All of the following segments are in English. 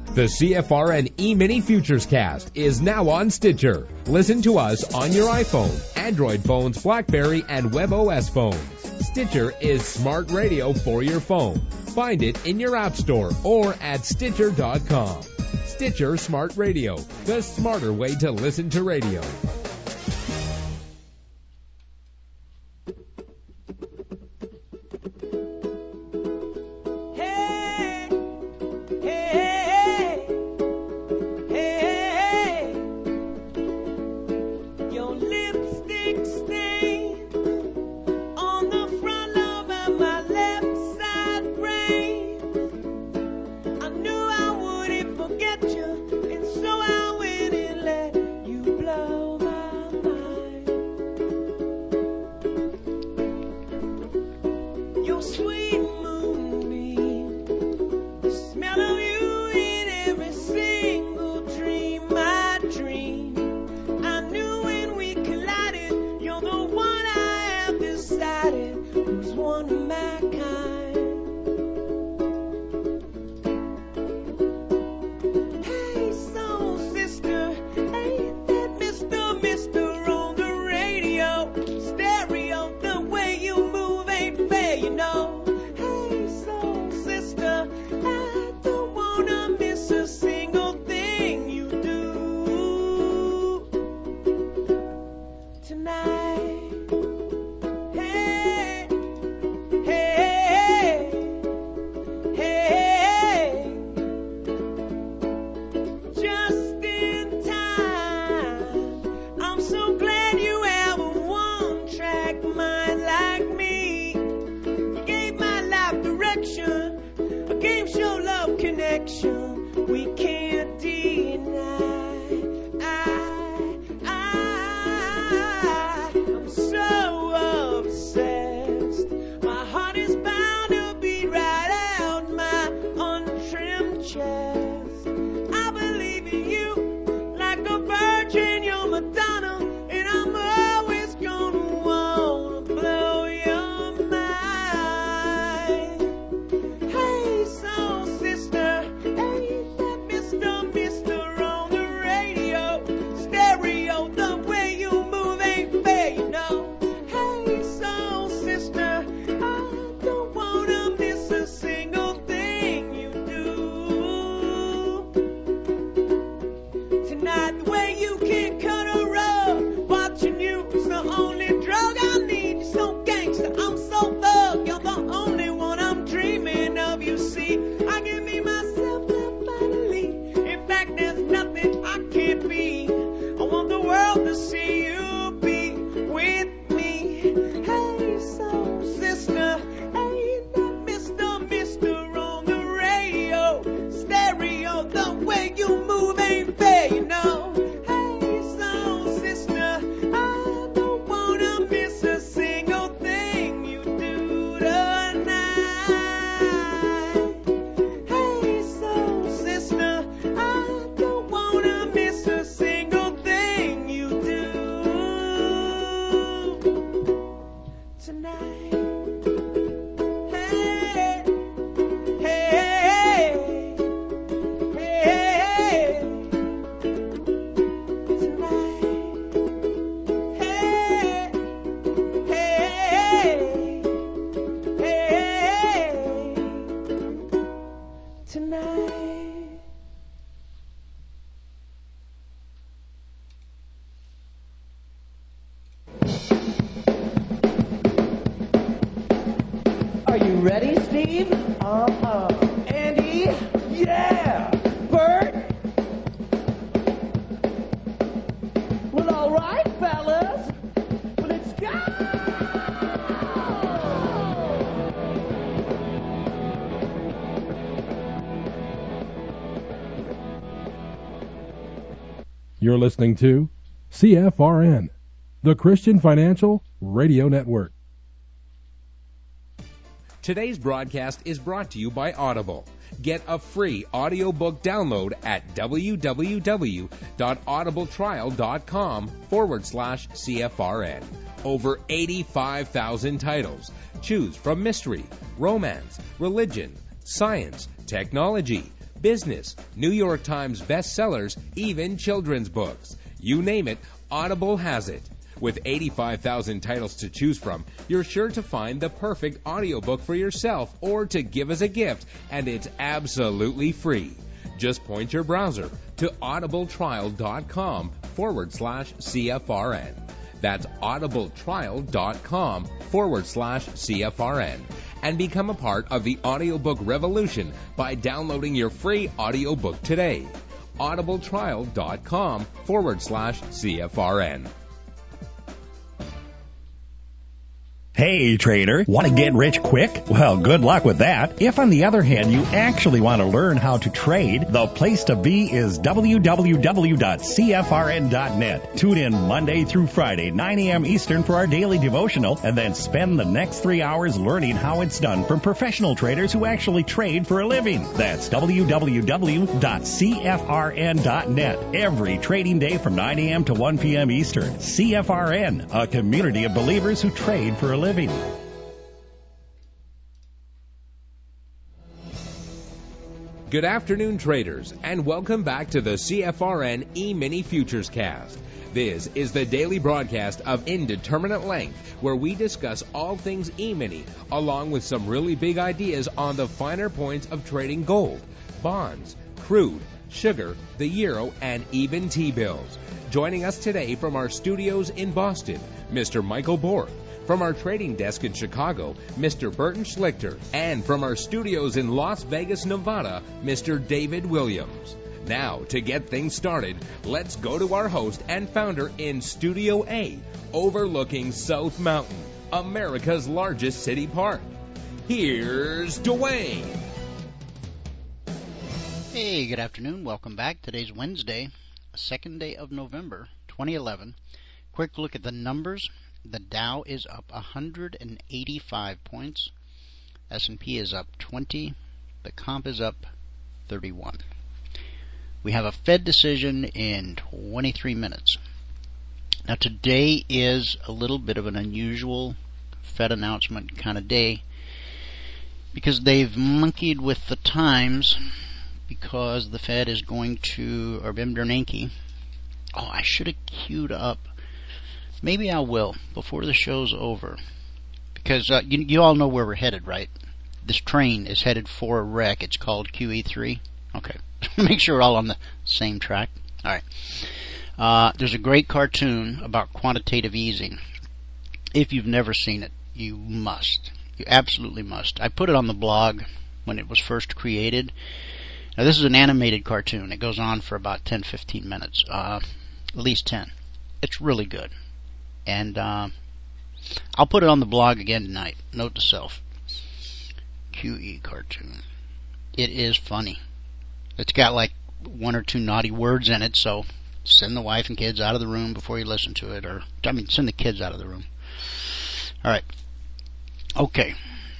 The CFRN E-Mini Futures Cast is now on Stitcher. Listen to us on your iPhone, Android phones, BlackBerry, and WebOS phones. Stitcher is smart radio for your phone. Find it in your app store or at Stitcher.com. Stitcher Smart Radio, the smarter way to listen to radio. You're listening to CFRN, the Christian Financial Radio Network. Today's broadcast is brought to you by Audible. Get a free audiobook download at www.audibletrial.com/CFRN. Over 85,000 titles. Choose from mystery, romance, religion, science, technology, business, New York Times bestsellers, even children's books. You name it, Audible has it. With 85,000 titles to choose from, you're sure to find the perfect audiobook for yourself or to give as a gift, and it's absolutely free. Just point your browser to audibletrial.com/CFRN. That's audibletrial.com/CFRN. And become a part of the audiobook revolution by downloading your free audiobook today. audibletrial.com/CFRN. Hey, trader, want to get rich quick? Well, good luck with that. If, on the other hand, you actually want to learn how to trade, the place to be is www.cfrn.net. Tune in Monday through Friday, 9 a.m. Eastern for our daily devotional, and then spend the next 3 hours learning how it's done from professional traders who actually trade for a living. That's www.cfrn.net. Every trading day from 9 a.m. to 1 p.m. Eastern. CFRN, a community of believers who trade for a living. Good afternoon, traders, and welcome back to the CFRN E-mini Futures Cast. This is the daily broadcast of Indeterminate Length, where we discuss all things E-mini, along with some really big ideas on the finer points of trading gold, bonds, crude, sugar, the euro, and even T-bills. Joining us today from our studios in Boston, Mr. Michael Bork. From our trading desk in Chicago, Mr. Burton Schlichter. And from our studios in Las Vegas, Nevada, Mr. David Williams. Now, to get things started, let's go to our host and founder in Studio A, overlooking South Mountain, America's largest city park. Here's Dwayne. Hey, good afternoon. Welcome back. Today's Wednesday, 2nd day of November, 2011. Quick look at the numbers. The Dow is up 185 points. S&P is up 20. The comp is up 31. We have a Fed decision in 23 minutes. Now today is a little bit of an unusual Fed announcement kind of day because they've monkeyed with the times because the Fed is going to, or Bim Bernanke. Oh, I should have queued up. Maybe I will before the show's over, because you all know where we're headed, right? This train is headed for a wreck. It's called QE3. Okay, make sure we're all on the same track. All right. There's a great cartoon about quantitative easing. If you've never seen it, you must. You absolutely must. I put it on the blog when it was first created. Now, this is an animated cartoon. It goes on for about 10-15 minutes, at least 10. It's really good. And I'll put it on the blog again tonight. Note to self. QE cartoon. It is funny. It's got like 1 or 2 naughty words in it, so send the wife and kids out of the room before you listen to it. Send the kids out of the room. All right. Okay.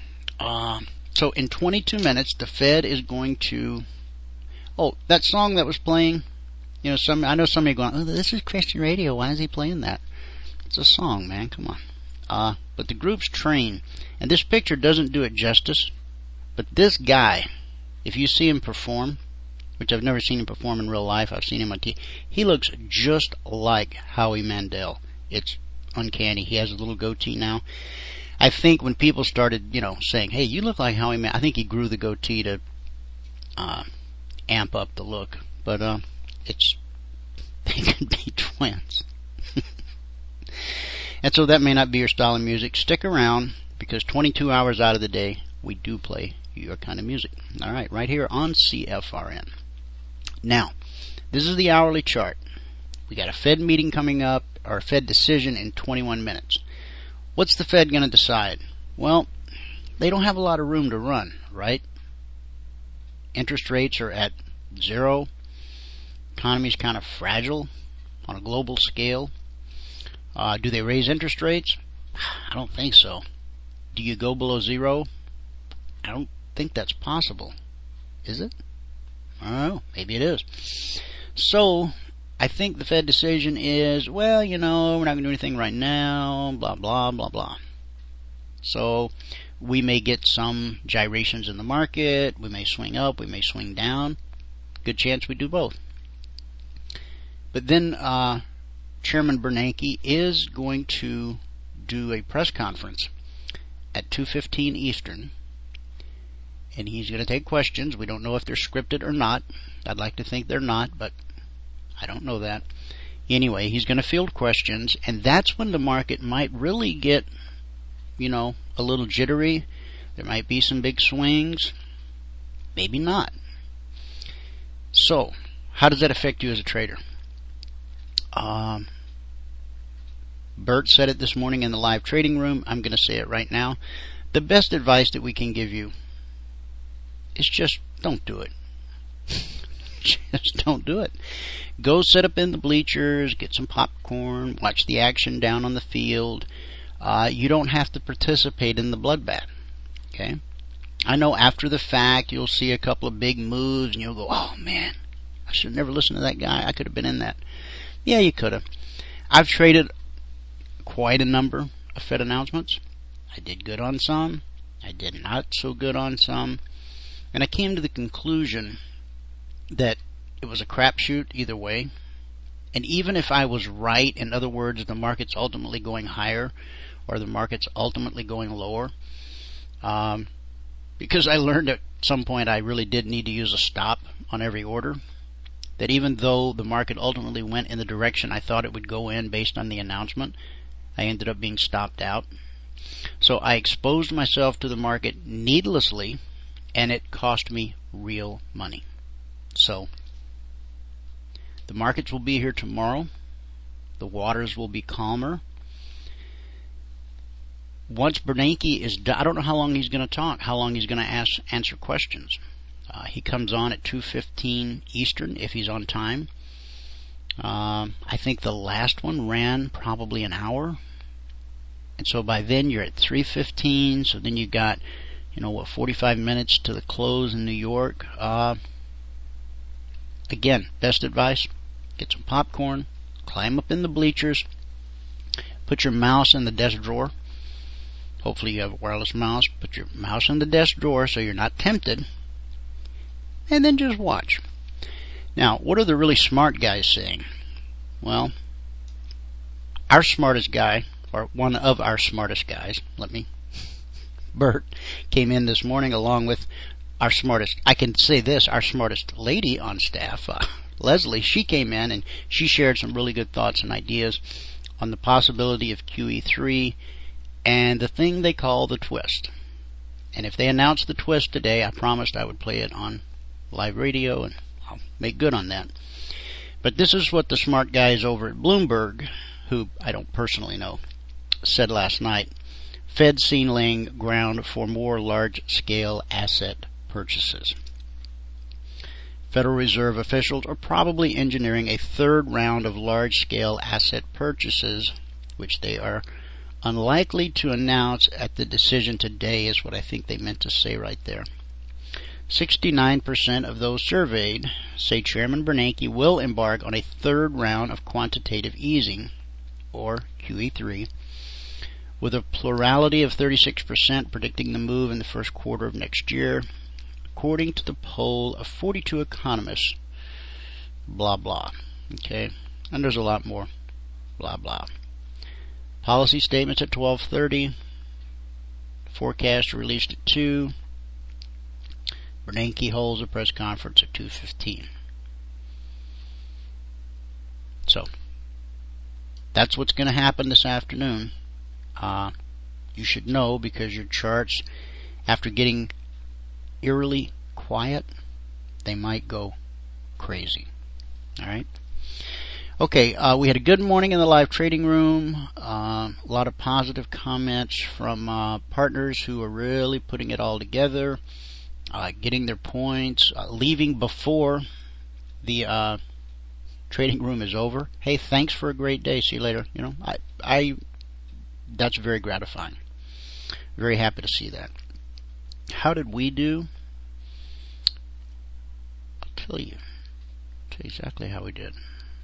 So in 22 minutes, the Fed is going to... Oh, that song that was playing, I know somebody going, oh, this is Christian radio. Why is he playing that? It's a song, man. Come on. But the group's Train. And this picture doesn't do it justice. But this guy, if you see him perform, which I've never seen him perform in real life, I've seen him on TV, he looks just like Howie Mandel. It's uncanny. He has a little goatee now. I think when people started, saying, hey, you look like Howie Mandel, I think he grew the goatee to amp up the look. But they could be twins. And so that may not be your style of music. Stick around, because 22 hours out of the day, we do play your kind of music. All right, right here on CFRN. Now, this is the hourly chart. We got a Fed meeting coming up, or a Fed decision in 21 minutes. What's the Fed going to decide? Well, they don't have a lot of room to run, right? Interest rates are at 0. Economy's kind of fragile on a global scale. Do they raise interest rates? I don't think so. Do you go below 0? I don't think that's possible. Is it? I don't know. Maybe it is. So, I think the Fed decision is, well, we're not going to do anything right now, blah, blah, blah, blah. So, we may get some gyrations in the market. We may swing up. We may swing down. Good chance we do both. But then Chairman Bernanke is going to do a press conference at 2:15 Eastern, and he's going to take questions. We don't know if they're scripted or not. I'd like to think they're not, but I don't know that. Anyway, he's going to field questions, and that's when the market might really get, a little jittery. There might be some big swings. Maybe not. So, how does that affect you as a trader? Bert said it this morning in the live trading room. I'm going to say it right now. The best advice that we can give you is just don't do it. Just don't do it. Go sit up in the bleachers, get some popcorn, watch the action down on the field. You don't have to participate in the bloodbath. Okay? I know after the fact you'll see a couple of big moves and you'll go, oh man, I should have never listened to that guy. I could have been in that. Yeah, you could have. I've traded quite a number of Fed announcements. I did good on some. I did not so good on some. And I came to the conclusion that it was a crapshoot either way. And even if I was right, in other words, the market's ultimately going higher or the market's ultimately going lower, because I learned at some point I really did need to use a stop on every order, that even though the market ultimately went in the direction I thought it would go in based on the announcement, I ended up being stopped out. So I exposed myself to the market needlessly, and it cost me real money. So the markets will be here tomorrow. The waters will be calmer. Once Bernanke is done, I don't know how long he's going to talk, how long he's going to answer questions. He comes on at 2:15 Eastern if he's on time. I think the last one ran probably an hour. And so by then you're at 3:15, so then you got, 45 minutes to the close in New York. Again, best advice, get some popcorn, climb up in the bleachers, put your mouse in the desk drawer. Hopefully you have a wireless mouse. Put your mouse in the desk drawer so you're not tempted, and then just watch. Now, what are the really smart guys saying? Well, our smartest guy, or one of our smartest guys, Bert, came in this morning along with our smartest, I can say this, our smartest lady on staff, Leslie. She came in and she shared some really good thoughts and ideas on the possibility of QE3 and the thing they call the twist. And if they announce the twist today, I promised I would play it on live radio, and I'll make good on that. But this is what the smart guys over at Bloomberg, who I don't personally know, said last night. Fed seen laying ground for more large-scale asset purchases. Federal Reserve officials are probably engineering a third round of large-scale asset purchases, which they are unlikely to announce at the decision today, is what I think they meant to say right there. 69% of those surveyed say Chairman Bernanke will embark on a third round of quantitative easing, or QE3, with a plurality of 36% predicting the move in the first quarter of next year, according to the poll of 42 economists. Blah, blah. Okay? And there's a lot more. Blah, blah. Policy statements at 12:30. Forecast released at 2. Bernanke holds a press conference at 2:15. So, that's what's going to happen this afternoon. You should know, because your charts, after getting eerily quiet, they might go crazy. Alright? Okay, we had a good morning in the live trading room. A lot of positive comments from partners who are really putting it all together, getting their points, leaving before the trading room is over. Hey, thanks for a great day. See you later. That's very gratifying. Very happy to see that. How did we do? I'll tell you exactly how we did.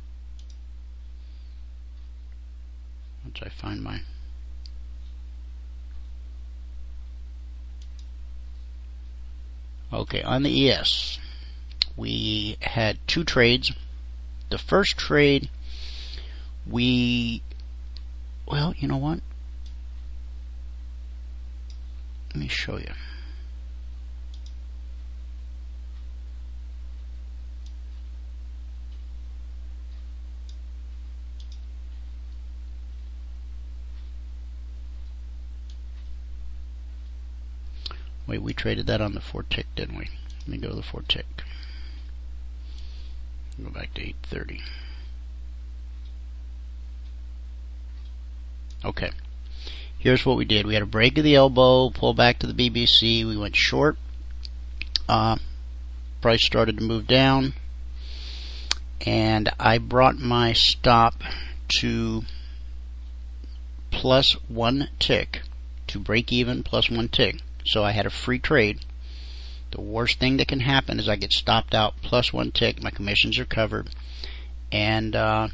Once I find my... Okay, on the ES, we had 2 trades. The first trade, well, you know what? Let me show you. Wait, we traded that on the 4 tick, didn't we? Let me go to the 4 tick. Go back to 8:30. Okay. Here's what we did. We had a break of the elbow, pull back to the BBC. We went short. Price started to move down. And I brought my stop to plus 1 tick, to break even plus 1 tick. So I had a free trade. The worst thing that can happen is I get stopped out plus 1 tick. My commissions are covered. And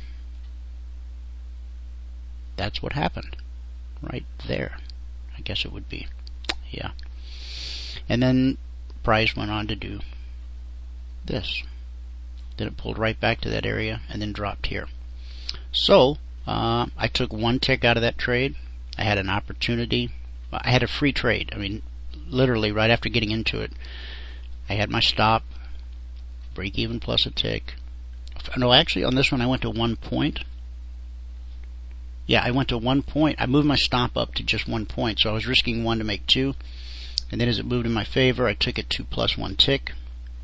that's what happened. Right there. I guess it would be. Yeah. And then price went on to do this. Then it pulled right back to that area and then dropped here. So I took 1 tick out of that trade. I had an opportunity. I had a free trade. I mean, literally right after getting into it, I had my stop, break even plus a tick. No, actually on this one I went to 1 point. Yeah, I went to 1 point. I moved my stop up to just 1 point, so I was risking 1 to make 2. And then as it moved in my favor, I took it to plus 1 tick.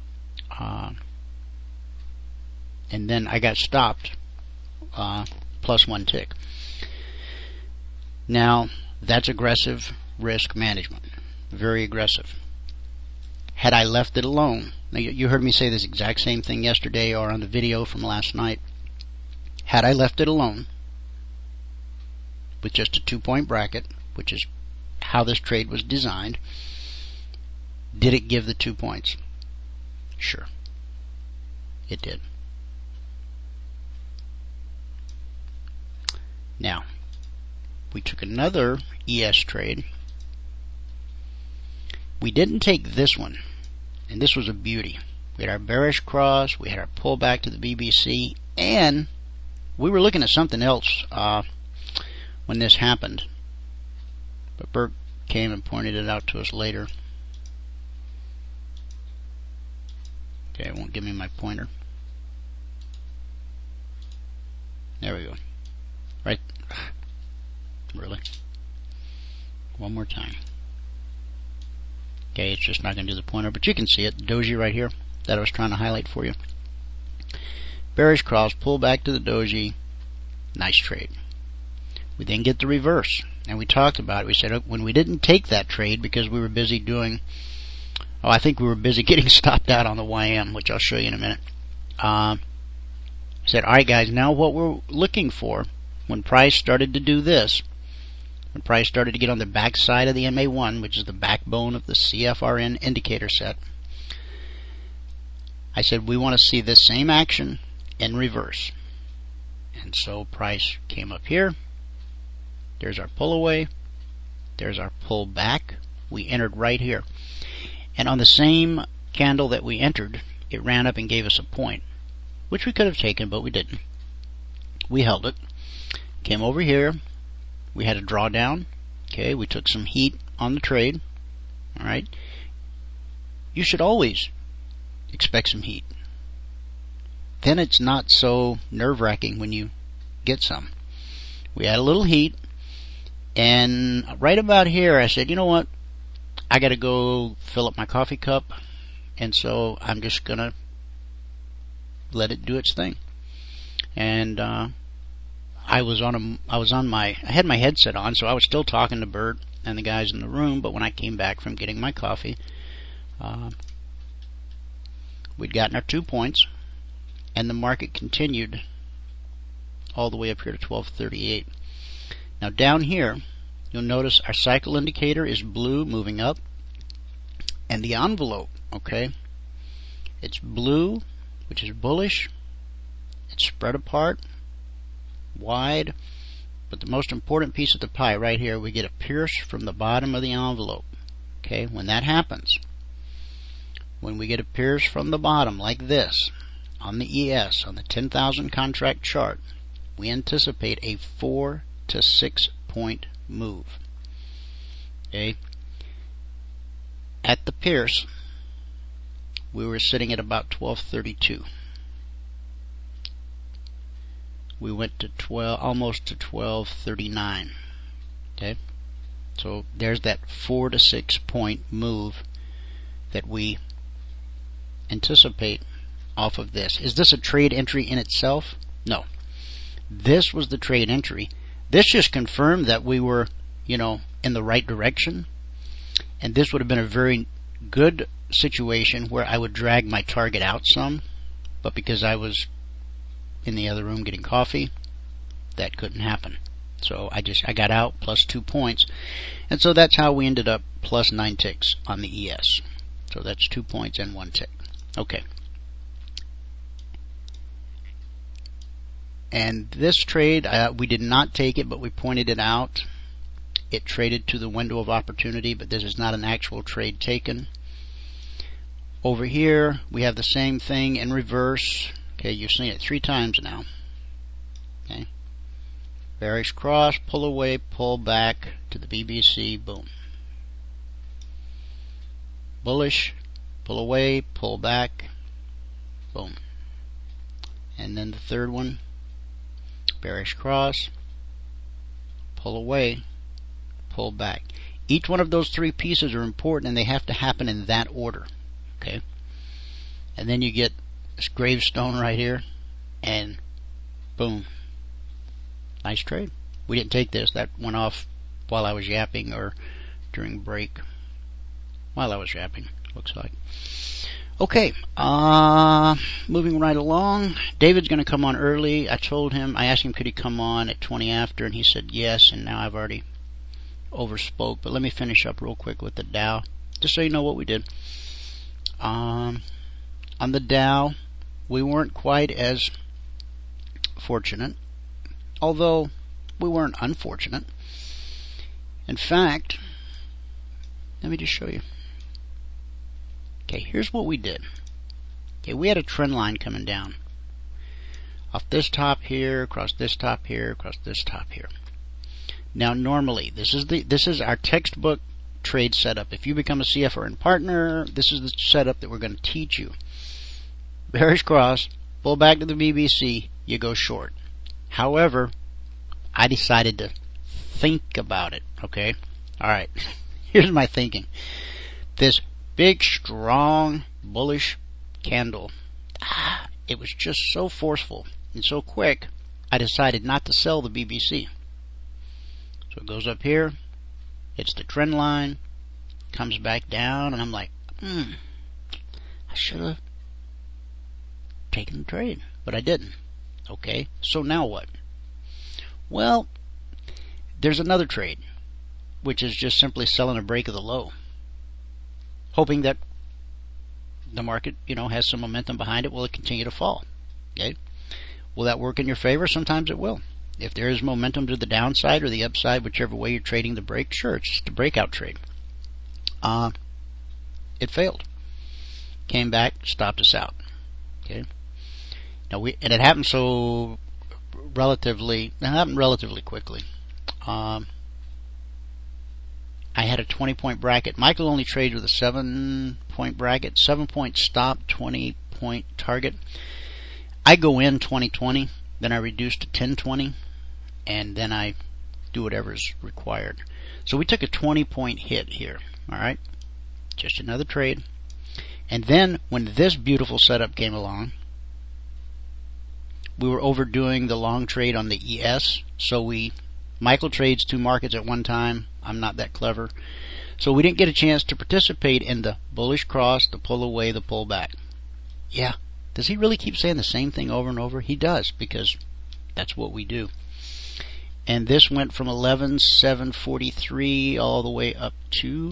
And then I got stopped plus 1 tick. Now, that's aggressive risk management. Very aggressive. Had I left it alone, now you heard me say this exact same thing yesterday or on the video from last night. Had I left it alone with just a 2-point bracket, which is how this trade was designed, did it give the 2 points? Sure. It did. Now, we took another ES trade. We didn't take this one, and this was a beauty. We had our bearish cross, we had our pullback to the BBC, and we were looking at something else when this happened. But Bert came and pointed it out to us later. Okay, it won't give me my pointer. There we go. Right. Really? One more time. Okay, it's just not going to do the pointer, but you can see it. The doji right here that I was trying to highlight for you. Bearish cross, pull back to the doji. Nice trade. We then get the reverse, and we talked about it. We said when we didn't take that trade because we were busy doing, I think we were busy getting stopped out on the YM, which I'll show you in a minute. I said, all right, guys, now what we're looking for when price started to do this, when price started to get on the back side of the MA1, which is the backbone of the CFRN indicator set, I said we want to see this same action in reverse. And so price came up here. There's our pull away. There's our pull back. We entered right here. And on the same candle that we entered, it ran up and gave us a point, which we could have taken, but we didn't. We held it. Came over here. We had a drawdown. Okay, we took some heat on the trade. All right. You should always expect some heat. Then it's not so nerve-wracking when you get some. We had a little heat, and right about here I said, you know what? I got to go fill up my coffee cup, and so I'm just going to let it do its thing. And I had my headset on, so I was still talking to Bert and the guys in the room, but when I came back from getting my coffee, we'd gotten our 2 points, and the market continued all the way up here to 1238. Now down here, you'll notice our cycle indicator is blue moving up, and the envelope, okay, it's blue, which is bullish. It's spread apart, wide, but the most important piece of the pie right here, we get a pierce from the bottom of the envelope. Okay, when that happens, when we get a pierce from the bottom like this on the ES, on the 10,000 contract chart, we anticipate a 4 to 6 point move. Okay. At the pierce, we were sitting at about 1232. We went to almost to 1239. Okay. So there's that 4 to 6 point move that we anticipate off of this. Is this a trade entry in itself? No. This was the trade entry. This just confirmed that we were, in the right direction. And this would have been a very good situation where I would drag my target out some. But because I was in the other room getting coffee, that couldn't happen. So I got out plus 2 points. And so that's how we ended up plus 9 ticks on the ES. So that's 2 points and 1 tick. Okay. And this trade, we did not take it, but we pointed it out. It traded to the window of opportunity, but this is not an actual trade taken. Over here, we have the same thing in reverse. Okay, you've seen it 3 times now. Okay. Bearish cross, pull away, pull back to the BBC, boom. Bullish, pull away, pull back, boom. And then the third one, bearish cross, pull away, pull back. Each one of those 3 pieces are important, and they have to happen in that order. Okay. And then you get this gravestone right here, and boom. Nice trade. We didn't take this. That went off while I was yapping, or during break. While I was yapping, looks like. Okay, moving right along. David's going to come on early. I asked him could he come on at 20 after, and he said yes, and now I've already overspoke. But let me finish up real quick with the Dow, just so you know what we did. On the Dow, we weren't quite as fortunate, although we weren't unfortunate. In fact, let me just show you. Okay, here's what we did. Okay, we had a trend line coming down off this top here, across this top here, across this top here. Now, normally, this is our textbook trade setup. If you become a CFRN partner, this is the setup that we're going to teach you. Bearish cross, pull back to the BBC, you go short. However, I decided to think about it. Okay, all right. Here's my thinking. This big, strong, bullish candle, it was just so forceful and so quick, I decided not to sell the BBC. So it goes up here, hits the trend line, comes back down, and I'm like, I should have taken the trade, but I didn't. Okay, so now what? Well, there's another trade, which is just simply selling a break of the low, hoping that the market, has some momentum behind it. Will it continue to fall? Okay. Will that work in your favor? Sometimes it will. If there is momentum to the downside or the upside, whichever way you're trading the break, sure, it's just a breakout trade. It failed. Came back, stopped us out. Okay. Now and it happened relatively quickly. I had a 20-point bracket. Michael only trades with a 7-point bracket. 7-point stop, 20-point target. I go in 20-20, then I reduce to 10-20, and then I do whatever is required. So we took a 20-point hit here. All right, just another trade. And then when this beautiful setup came along, we were overdoing the long trade on the ES. So Michael trades 2 markets at one time. I'm not that clever. So we didn't get a chance to participate in the bullish cross, the pull away, the pull back. Yeah. Does he really keep saying the same thing over and over? He does, because that's what we do. And this went from 11,743 all the way up to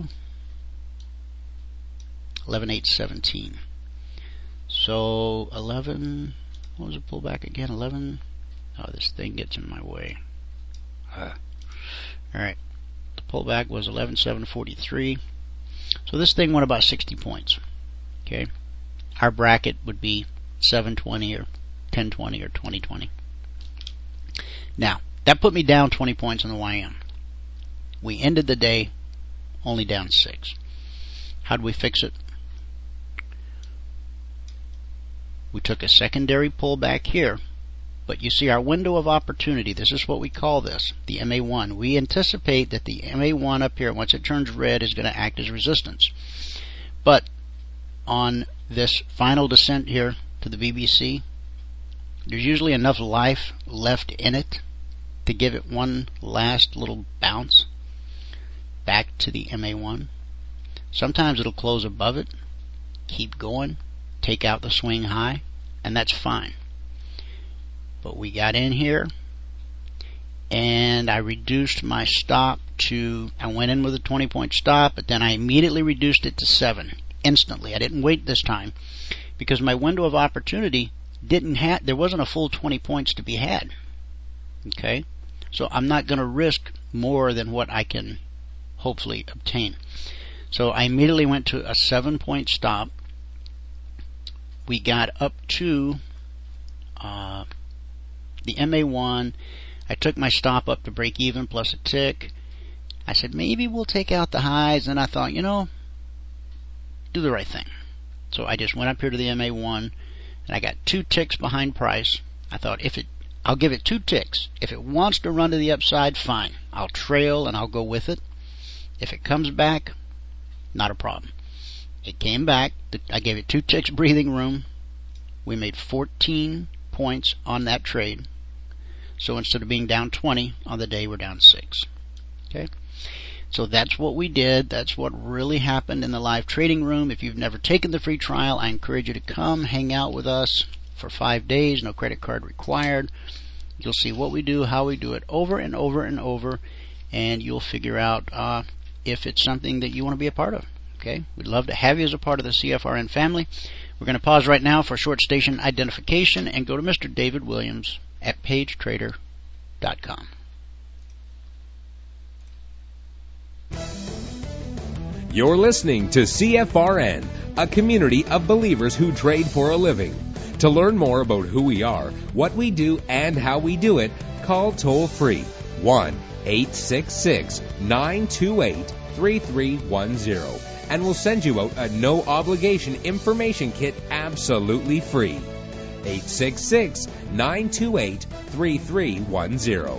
11,817. So 11, what was the pullback again? 11. Oh, this thing gets in my way. All right. The pullback was 11,743. So this thing went about 60 points. Okay, our bracket would be 720 or 1020 or 2020. Now, that put me down 20 points on the YM. We ended the day only down 6. How did we fix it? We took a secondary pullback here, but you see our window of opportunity, this is what we call this, the MA1. We anticipate that the MA1 up here, once it turns red, is going to act as resistance. But on this final descent here to the BBC, there's usually enough life left in it to give it one last little bounce back to the MA1. Sometimes it'll close above it, keep going, take out the swing high, and that's fine. But we got in here, and I reduced my stop to, I went in with a 20-point stop, but then I immediately reduced it to 7, instantly. I didn't wait this time, because my window of opportunity there wasn't a full 20 points to be had. Okay? So I'm not going to risk more than what I can hopefully obtain. So I immediately went to a 7-point stop. We got up to the MA1. I took my stop up to break even plus a tick. I said, maybe we'll take out the highs. And I thought, do the right thing. So I just went up here to the MA1, and I got 2 ticks behind price. I thought, I'll give it 2 ticks. If it wants to run to the upside, fine. I'll trail and I'll go with it. If it comes back, not a problem. It came back. I gave it 2 ticks breathing room. We made 14 points on that trade. So instead of being down 20 on the day, we're down 6. Okay? So that's what we did. That's what really happened in the live trading room. If you've never taken the free trial, I encourage you to come hang out with us for 5 days. No credit card required. You'll see what we do, how we do it over and over and over, and you'll figure out if it's something that you want to be a part of. Okay? We'd love to have you as a part of the CFRN family. We're going to pause right now for short station identification and go to Mr. David Williams at pagetrader.com. You're listening to CFRN, a community of believers who trade for a living. To learn more about who we are, what we do, and how we do it, call toll-free 1-866-928-3310, and we'll send you out a no-obligation information kit absolutely free. 866-928-3310.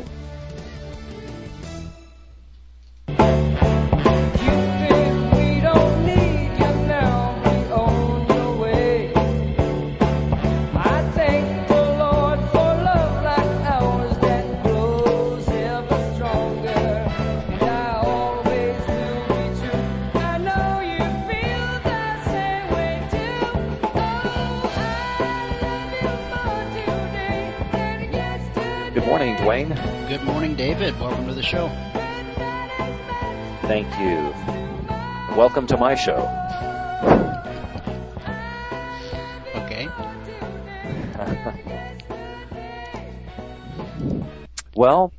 Good morning, David. Welcome to the show. Thank you. Welcome to my show. Okay. Well,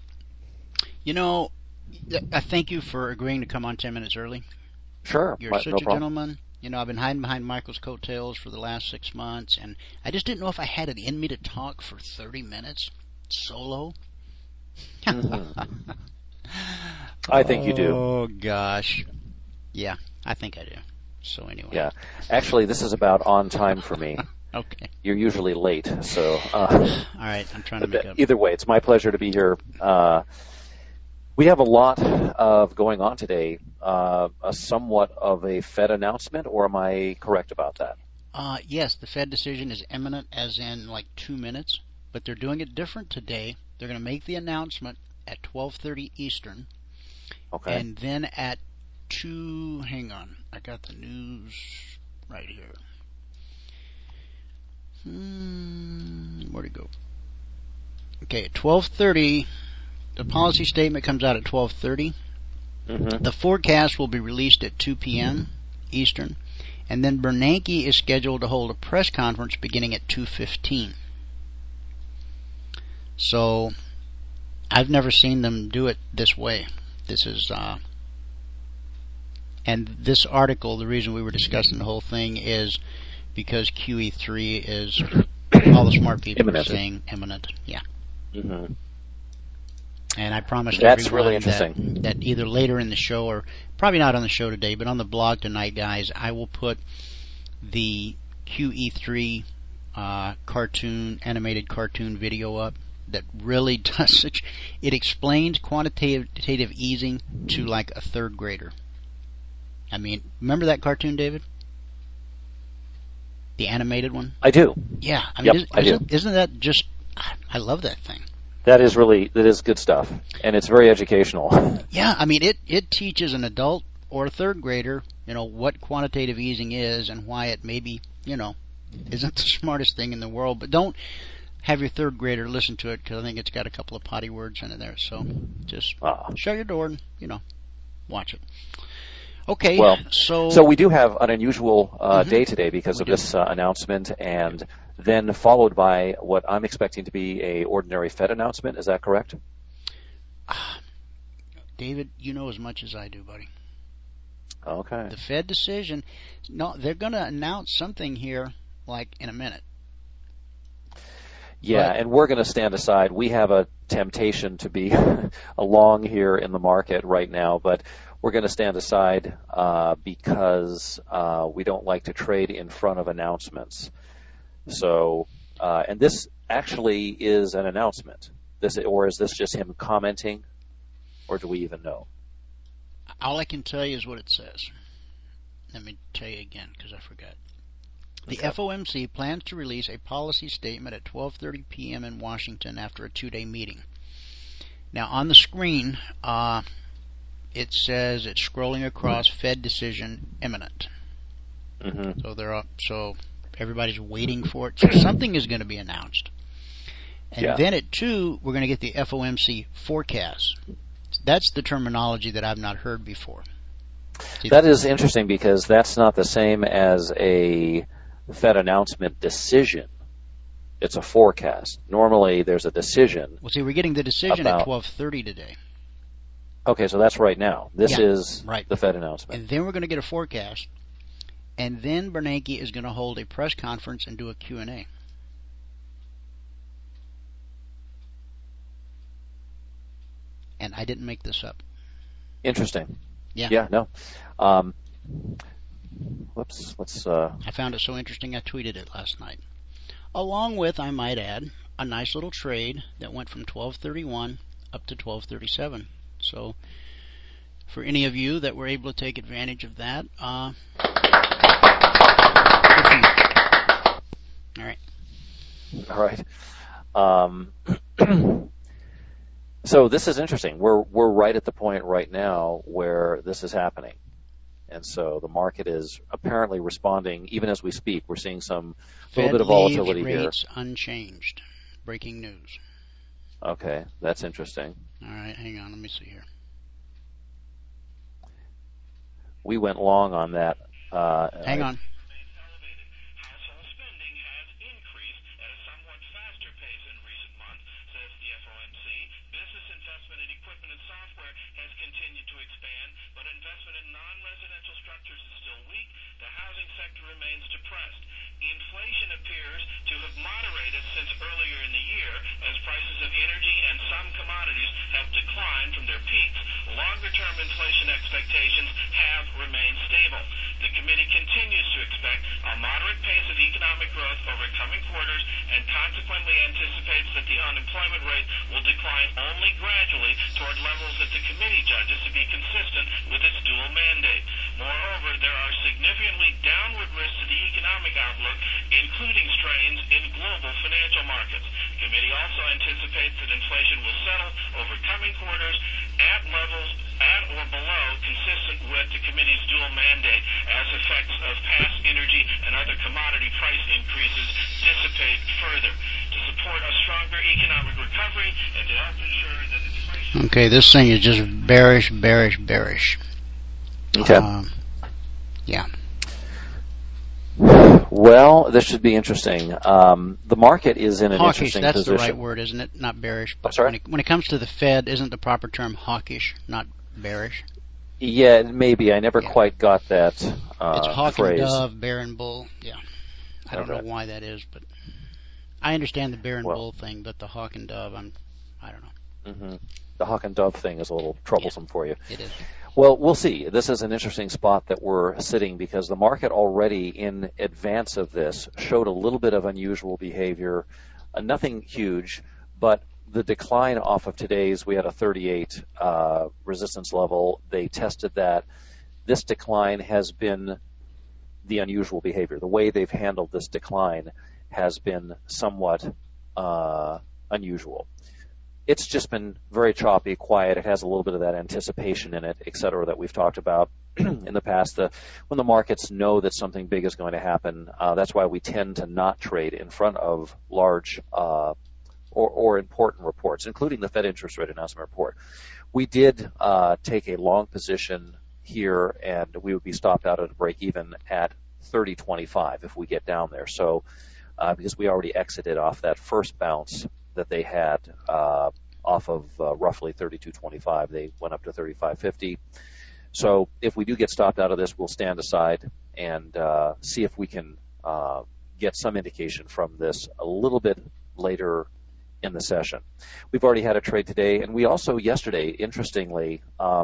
I thank you for agreeing to come on 10 minutes early. Sure. You're such a gentleman. I've been hiding behind Michael's coattails for the last 6 months, and I just didn't know if I had it in me to talk for 30 minutes solo. Mm-hmm. I think you do. Oh, gosh. Yeah, I think I do. So anyway. Yeah. Actually, this is about on time for me. Okay. You're usually late, so... All right, I'm trying to make up. Either way, it's my pleasure to be here. We have a lot of going on today. A somewhat of a Fed announcement, or am I correct about that? Yes, the Fed decision is imminent, as in like 2 minutes. But they're doing it different today. They're going to make the announcement at 12:30 Eastern. Okay. And then at 2, hang on, I got the news right here. Where'd it go? Okay, at 12:30, the policy statement comes out at 12:30. Mm-hmm. The forecast will be released at 2 p.m. Eastern. And then Bernanke is scheduled to hold a press conference beginning at 2:15. So, I've never seen them do it this way. This is, And this article, the reason we were discussing the whole thing is because QE3 is, all the smart people are saying imminent. Yeah. Mm-hmm. And I promised that's everyone really interesting. that either later in the show, or probably not on the show today, but on the blog tonight, guys, I will put the QE3 animated cartoon video up that really does it explains quantitative easing to like a third grader. I mean, remember that cartoon, David? The animated one? I do. Yeah. I mean, do. Isn't that just, I love that thing. That is good stuff, and it's very educational. Yeah, I mean, it teaches an adult or a third grader, what quantitative easing is and why it maybe, isn't the smartest thing in the world. But don't have your third grader listen to it, because I think it's got a couple of potty words in it there. So just shut your door and, watch it. Okay, well, so we do have an unusual day today because of this announcement, and then followed by what I'm expecting to be a ordinary Fed announcement. Is that correct? David, you know as much as I do, buddy. Okay. The Fed decision, no, they're going to announce something here like in a minute. Yeah, and we're going to stand aside. We have a temptation to be along here in the market right now, but we're going to stand aside because we don't like to trade in front of announcements. So, and this actually is an announcement. Or is this just him commenting, or do we even know? All I can tell you is what it says. Let me tell you again, because I forgot. The FOMC plans to release a policy statement at 12:30 p.m. in Washington after a 2-day meeting. Now, on the screen, it says it's scrolling across Fed decision imminent. Mm-hmm. So everybody's waiting for it. So something is going to be announced. And then at 2, we're going to get the FOMC forecast. That's the terminology that I've not heard before. That is interesting because that's not the same as a Fed announcement decision. It's a forecast. Normally there's a decision. Well, see, we're getting the decision at 12:30 today. Okay, so that's right now. This is right. The Fed announcement. And then we're going to get a forecast. And then Bernanke is going to hold a press conference and do a Q&A. And I didn't make this up. Interesting. Yeah. Yeah, no. Whoops. I found it so interesting I tweeted it last night. Along with, I might add, a nice little trade that went from 12.31 up to 12.37. So, for any of you that were able to take advantage of that, all right. All right. So this is interesting. We're right at the point right now where this is happening. And so the market is apparently responding even as we speak. We're seeing some little bit of volatility here. Rates unchanged. Breaking news. Okay, that's interesting. All right, hang on. Let me see here. We went long on that. Hang on. Inflation appears to have moderated since earlier in the year as prices of energy and some commodities have declined from their peaks. Longer-term inflation expectations have remained stable. The committee continues to expect a moderate pace of economic growth over coming quarters and consequently anticipates that the unemployment rate will decline only gradually toward levels that the committee judges to be consistent with its dual mandate. Moreover, there are significantly downward risks to the economic outlook, including strains in global financial markets. The committee also anticipates that inflation will settle over coming quarters at levels at or below consistent with the committee's dual mandate as effects of past energy and other commodity price increases dissipate further. To support a stronger economic recovery and to help ensure that inflation... Okay, this thing is just bearish. Okay. Yeah. Well, this should be interesting. The market is in an interesting position. That's the right word, isn't it? Not bearish. But sorry? When it comes to the Fed, isn't the proper term hawkish, not bearish? Yeah, maybe. I never quite got that it's hawk phrase. and dove, bear and bull. Yeah. I don't know why that is, but I understand the bear and bull thing, but the hawk and dove, I don't know. Mm-hmm. The hawk and dove thing is a little troublesome for you. It is. Well, we'll see. This is an interesting spot that we're sitting because the market already in advance of this showed a little bit of unusual behavior. Nothing huge, but the decline off of today's, we had a 38 resistance level. They tested that. This decline has been the unusual behavior. The way they've handled this decline has been somewhat unusual. It's just been very choppy, quiet. It has a little bit of that anticipation in it, et cetera, that we've talked about in the past. When the markets know that something big is going to happen, that's why we tend to not trade in front of large or important reports, including the Fed interest rate announcement report. We did take a long position here, and we would be stopped out at a break even at 30.25 if we get down there. So because we already exited off that first bounce that they had off of roughly 32.25. They went up to 35.50. So if we do get stopped out of this, we'll stand aside and see if we can get some indication from this a little bit later in the session. We've already had a trade today, and we also yesterday, interestingly,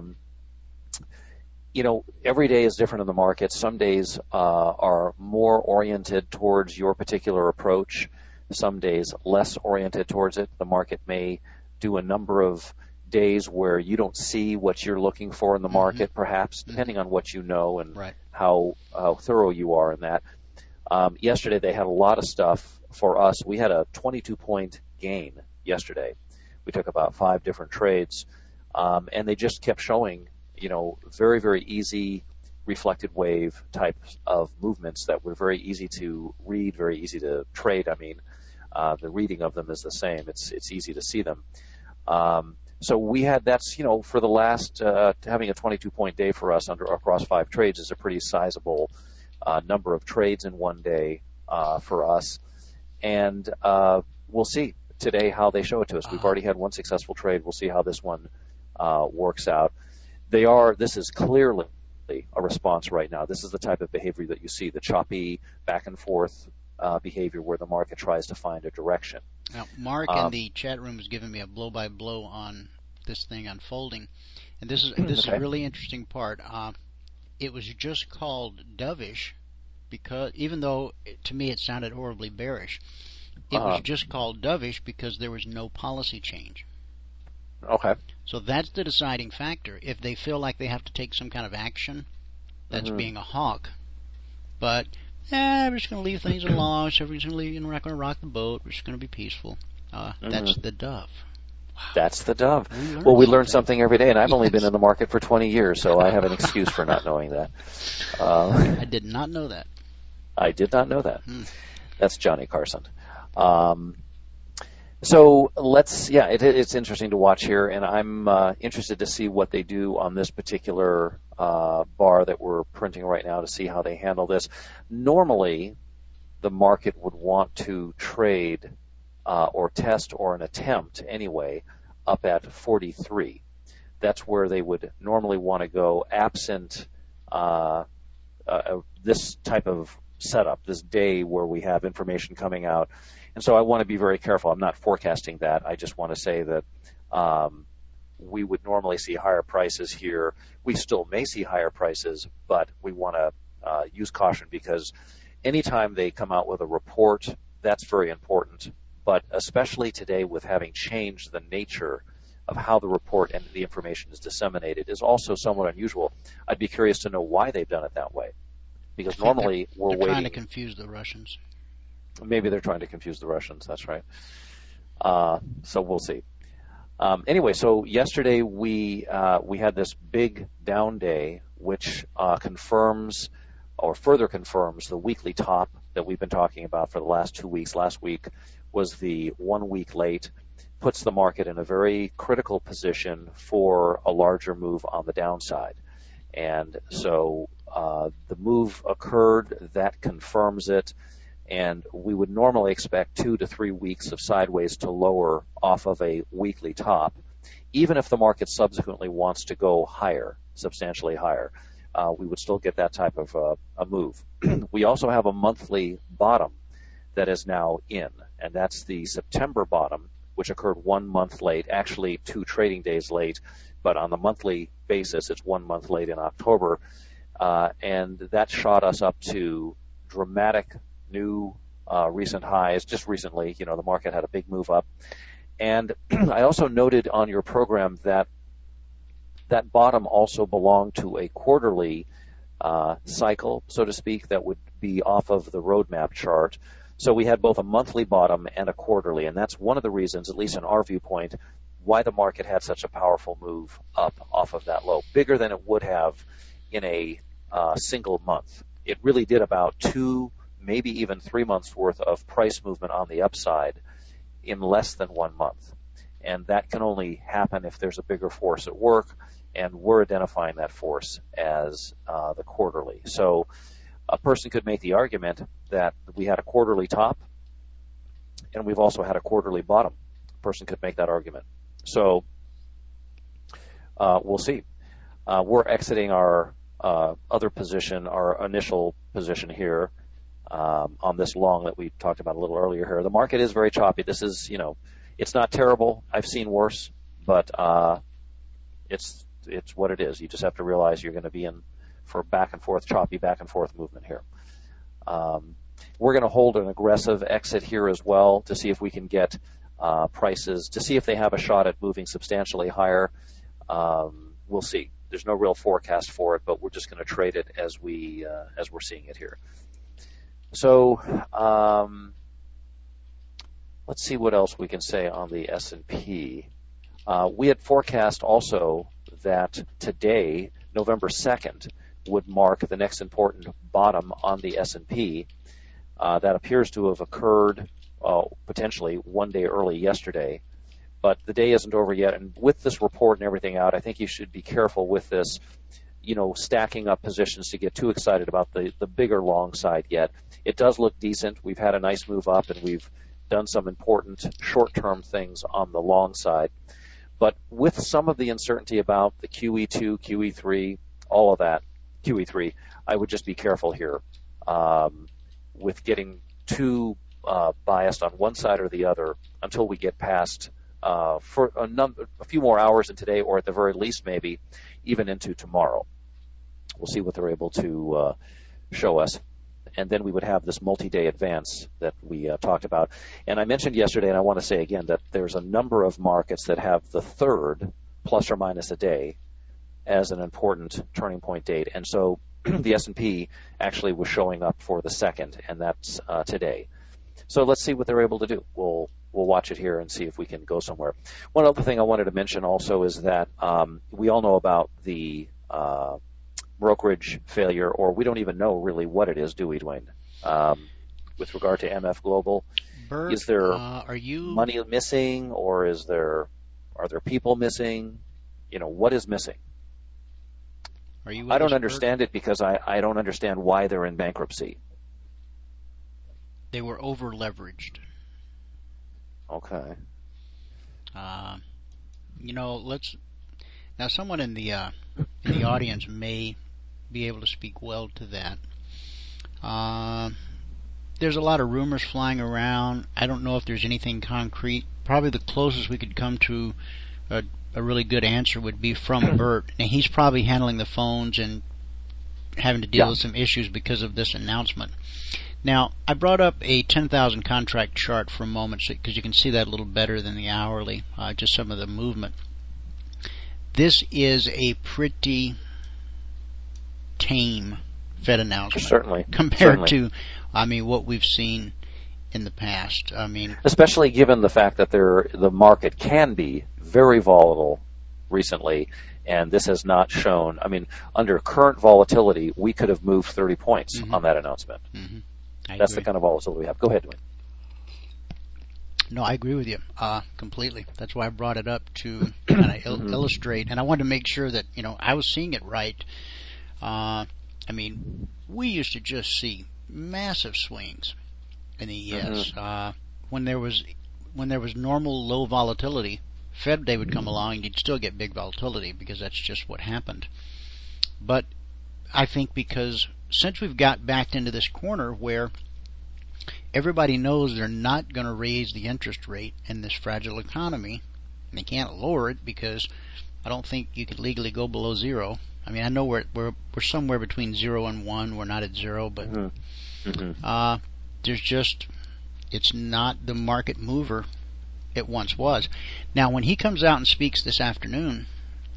every day is different in the market. Some days are more oriented towards your particular approach. Some days less oriented towards it. The market may do a number of days where you don't see what you're looking for in the market, perhaps, depending on what you know and how thorough you are in that. Yesterday they had a lot of stuff for us. We had a 22-point gain yesterday. We took about 5 different trades, and they just kept showing, very, very easy reflected wave types of movements that were very easy to read, very easy to trade. I mean, the reading of them is the same. It's easy to see them. So we had that's for the last having a 22-point day for us across 5 trades is a pretty sizable number of trades in one day for us, and we'll see today how they show it to us. We've already had one successful trade. We'll see how this one works out. This is clearly a response right now. This is the type of behavior that you see, the choppy back and forth behavior where the market tries to find a direction. Now, Mark in the chat room is giving me a blow-by-blow on this thing unfolding, and this is a really interesting part. It was just called dovish because, even though to me it sounded horribly bearish, it was just called dovish because there was no policy change. Okay. So that's the deciding factor. If they feel like they have to take some kind of action, that's being a hawk. But we're just going to leave things alone. So we're not going to rock the boat. We're just going to be peaceful. That's the dove. Wow. That's the dove. We learn something every day, and I've only been in the market for 20 years, so I have an excuse for not knowing that. I did not know that. I did not know that. That's Johnny Carson. So it's interesting to watch here, and I'm interested to see what they do on this particular bar that we're printing right now to see how they handle this. Normally, the market would want to trade or test or an attempt anyway up at 43. That's where they would normally want to go absent this type of setup, this day where we have information coming out. And so I want to be very careful. I'm not forecasting that. I just want to say that we would normally see higher prices here. We still may see higher prices, but we want to use caution because anytime they come out with a report, that's very important. But especially today with having changed the nature of how the report and the information is disseminated is also somewhat unusual. I'd be curious to know why they've done it that way. Because normally we're waiting. They're trying to confuse the Russians. Maybe they're trying to confuse the Russians. That's right. So we'll see. Anyway, so yesterday we had this big down day, which confirms or further confirms the weekly top that we've been talking about for the last 2 weeks. Last week was the 1 week late, puts the market in a very critical position for a larger move on the downside. And so the move occurred, that confirms it, and we would normally expect 2 to 3 weeks of sideways to lower off of a weekly top, even if the market subsequently wants to go higher. substantially higher. We would still get that type of a move. We also have a monthly bottom that is now in, and that's the September bottom, which occurred 1 month late, actually 2 trading days late, but on the monthly basis, it's 1 month late in October, and that shot us up to dramatic new recent highs just recently. You know, the market had a big move up. And I also noted on your program that that bottom also belonged to a quarterly cycle, so to speak, that would be off of the roadmap chart. So we had both a monthly bottom and a quarterly, and that's one of the reasons, at least in our viewpoint, why the market had such a powerful move up off of that low, bigger than it would have in a single month. It really did about 2, maybe even 3 months worth of price movement on the upside in less than 1 month. And that can only happen if there's a bigger force at work, and we're identifying that force as the quarterly. So a person could make the argument that we had a quarterly top, and we've also had a quarterly bottom. A person could make that argument. So we'll see. We're exiting our other position, our initial position here, on this long that we talked about a little earlier here. The market is very choppy. This is, you know, it's not terrible. I've seen worse, but it's what it is. You just have to realize you're going to be in for back and forth, choppy back and forth movement here. We're going to hold an aggressive exit here as well to see if we can get prices, to see if they have a shot at moving substantially higher. We'll see. There's no real forecast for it, but we're just going to trade it as we're seeing it here. So let's see what else we can say on the S&P. We had forecast also that today, November 2nd, would mark the next important bottom on the S&P. That appears to have occurred potentially 1 day early yesterday, but the day isn't over yet. And with this report and everything out, I think you should be careful with this, you know, stacking up positions to get too excited about the bigger long side yet. It does look decent. We've had a nice move up, and we've done some important short-term things on the long side. But with some of the uncertainty about the QE2, QE3, all of that, QE3, I would just be careful here with getting too biased on one side or the other until we get past for a few more hours in today, or at the very least maybe even into tomorrow. We'll see what they're able to show us. And then we would have this multi-day advance that we talked about. And I mentioned yesterday, and I want to say again, that there's a number of markets that have the third, plus or minus a day, as an important turning point date. And so the S&P actually was showing up for the second, and that's today. So let's see what they're able to do. We'll watch it here and see if we can go somewhere. One other thing I wanted to mention also is that we all know about the brokerage failure, or we don't even know really what it is, do we, Dwayne? With regard to MF Global, Bert, is there are you money missing, or are there people missing? You know, what is missing? Are you? I don't understand it because I don't understand why they're in bankruptcy. They were over leveraged. Okay. You know, now someone in the audience may be able to speak well to that. There's a lot of rumors flying around. I don't know if there's anything concrete. Probably the closest we could come to a really good answer would be from Bert, and he's probably handling the phones and having to deal with some issues because of this announcement. Now, I brought up a 10,000 contract chart for a moment because you can see that a little better than the hourly, just some of the movement. This is a pretty tame Fed announcement. Certainly. Compared to, what we've seen in the past. Especially given the fact that the market can be very volatile recently, and this has not shown. Under current volatility, we could have moved 30 points on that announcement. Mm-hmm. That's the kind of volatility we have. Go ahead, Dwayne. No, I agree with you completely. That's why I brought it up to kind of illustrate, and I wanted to make sure that I was seeing it right. We used to just see massive swings in the ES. When there was normal low volatility, Fed Day would come along and you'd still get big volatility because that's just what happened. But I think because since we've got backed into this corner where everybody knows they're not going to raise the interest rate in this fragile economy, and they can't lower it because I don't think you could legally go below 0. I mean, I know we're somewhere between 0 and 1. We're not at 0, but there's just, it's not the market mover it once was. Now, when he comes out and speaks this afternoon,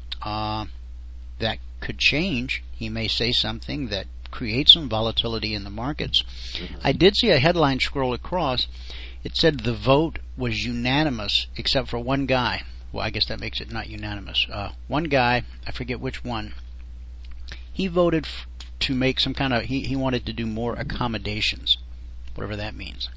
that could change. He may say something that creates some volatility in the markets. I did see a headline scroll across. It said the vote was unanimous except for one guy. Well, I guess that makes it not unanimous. One guy, I forget which one, he voted to make some kind of, he wanted to do more accommodations, whatever that means.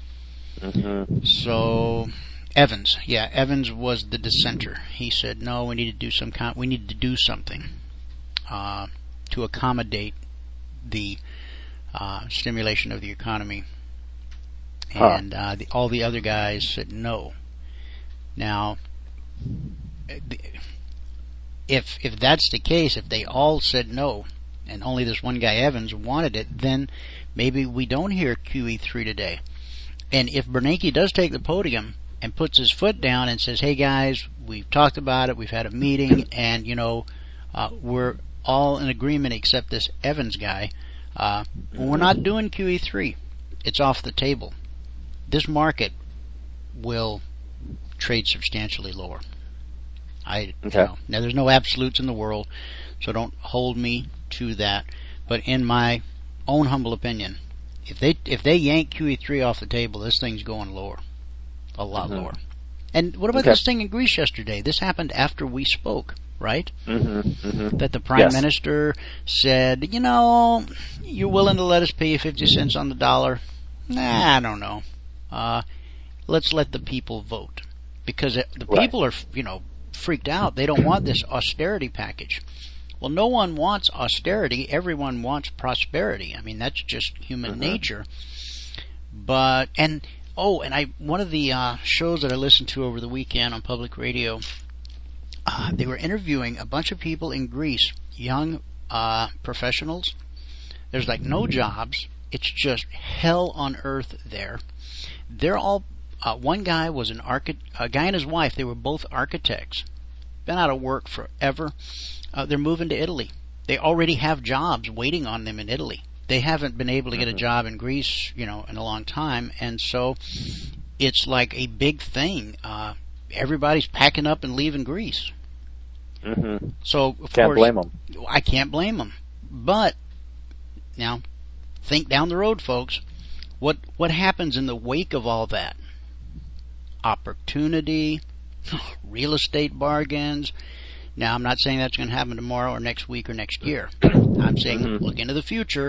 So Evans was the dissenter. He said, no, we need to do something to accommodate the stimulation of the economy. And all the other guys said no. Now, if that's the case, if they all said no, and only this one guy Evans wanted it, then maybe we don't hear QE3 today. And if Bernanke does take the podium and puts his foot down and says, hey guys, we've talked about it, we've had a meeting, and we're all in agreement except this Evans guy, we're not doing QE3. It's off the table. This market will trade substantially lower. Now there's no absolutes in the world, so don't hold me to that. But in my own humble opinion, if they yank QE3 off the table, this thing's going lower, a lot lower. And what about this thing in Greece yesterday? This happened after we spoke, right? That the Prime Minister said, you're willing to let us pay you 50 cents on the dollar? Nah, I don't know. Let's let the people vote. Because the people are, freaked out. They don't want this austerity package. Well, no one wants austerity. Everyone wants prosperity. I mean, that's just human nature. But, one of the shows that I listened to over the weekend on public radio, they were interviewing a bunch of people in Greece, young professionals. There's like no jobs. It's just hell on earth there. They're all, one guy was a guy and his wife, they were both architects. Been out of work forever. They're moving to Italy. They already have jobs waiting on them in Italy. They haven't been able to get a job in Greece, in a long time, and so it's like a big thing. Everybody's packing up and leaving Greece. So of Can't course, blame them. I can't blame them. But now, think down the road, folks. What happens in the wake of all that? Opportunity, real estate bargains. Now, I'm not saying that's going to happen tomorrow or next week or next year. I'm saying look into the future.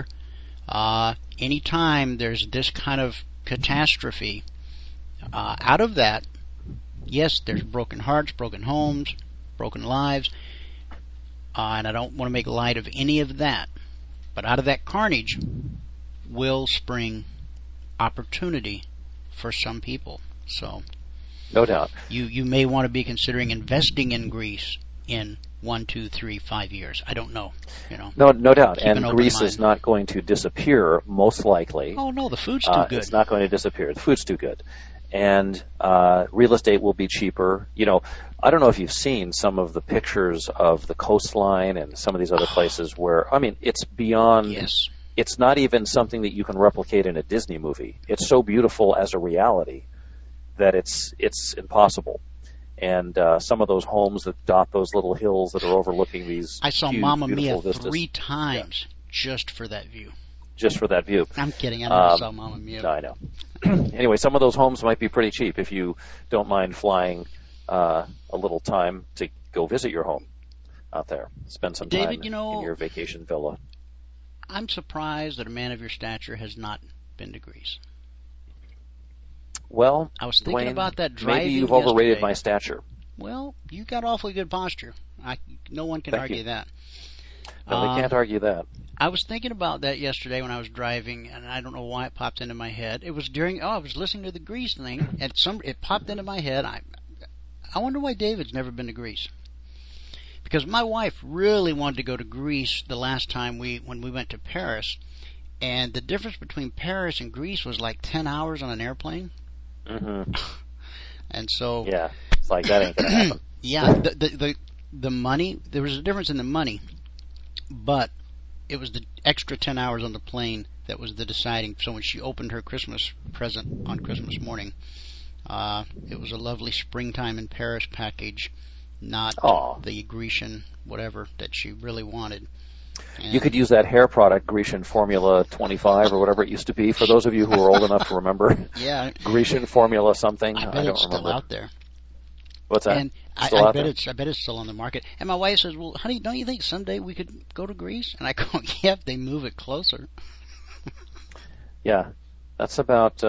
Anytime there's this kind of catastrophe, out of that, yes, there's broken hearts, broken homes, broken lives, and I don't want to make light of any of that. But out of that carnage will spring opportunity for some people. So, no doubt, you may want to be considering investing in Greece in 1, 2, 3, 5 years. I don't know. No doubt. And Greece is not going to disappear, most likely. Oh no, the food's too good. It's not going to disappear. The food's too good, and real estate will be cheaper. I don't know if you've seen some of the pictures of the coastline and some of these other places where, it's beyond. Yes. It's not even something that you can replicate in a Disney movie. It's so beautiful as a reality that it's impossible. And some of those homes that dot those little hills that are overlooking these I saw huge, Mamma Mia vistas. 3 times just for that view. Just for that view. I'm kidding. I never saw Mamma Mia. I know. Anyway, some of those homes might be pretty cheap if you don't mind flying a little time to go visit your home out there. Spend some time David, in your vacation villa. I'm surprised that a man of your stature has not been to Greece. Well, I was thinking Dwayne, about that driving maybe you've overrated yesterday. my stature. Well, you got awfully good posture. No one can argue that. No, they can't argue that. I was thinking about that yesterday when I was driving, and I don't know why it popped into my head. It was I was listening to the Greece thing, and it popped into my head. I wonder why David's never been to Greece. because my wife really wanted to go to Greece the last time when we went to Paris, and the difference between Paris and Greece was like 10 hours on an airplane. Mm-hmm. And so yeah, it's like that ain't gonna happen. Yeah, the money, there was a difference in the money, but it was the extra 10 hours on the plane that was the deciding. So when she opened her Christmas present on Christmas morning, it was a lovely springtime in Paris package, not the Grecian whatever that she really wanted. And you could use that hair product, Grecian Formula 25 or whatever it used to be, for those of you who are old enough to remember. Yeah. Grecian Formula something. I bet don't it's remember. Still out there. What's that? And I bet it's still on the market. And my wife says, "Well, honey, don't you think someday we could go to Greece?" And I go, "Yeah, if they move it closer." Yeah, that's about.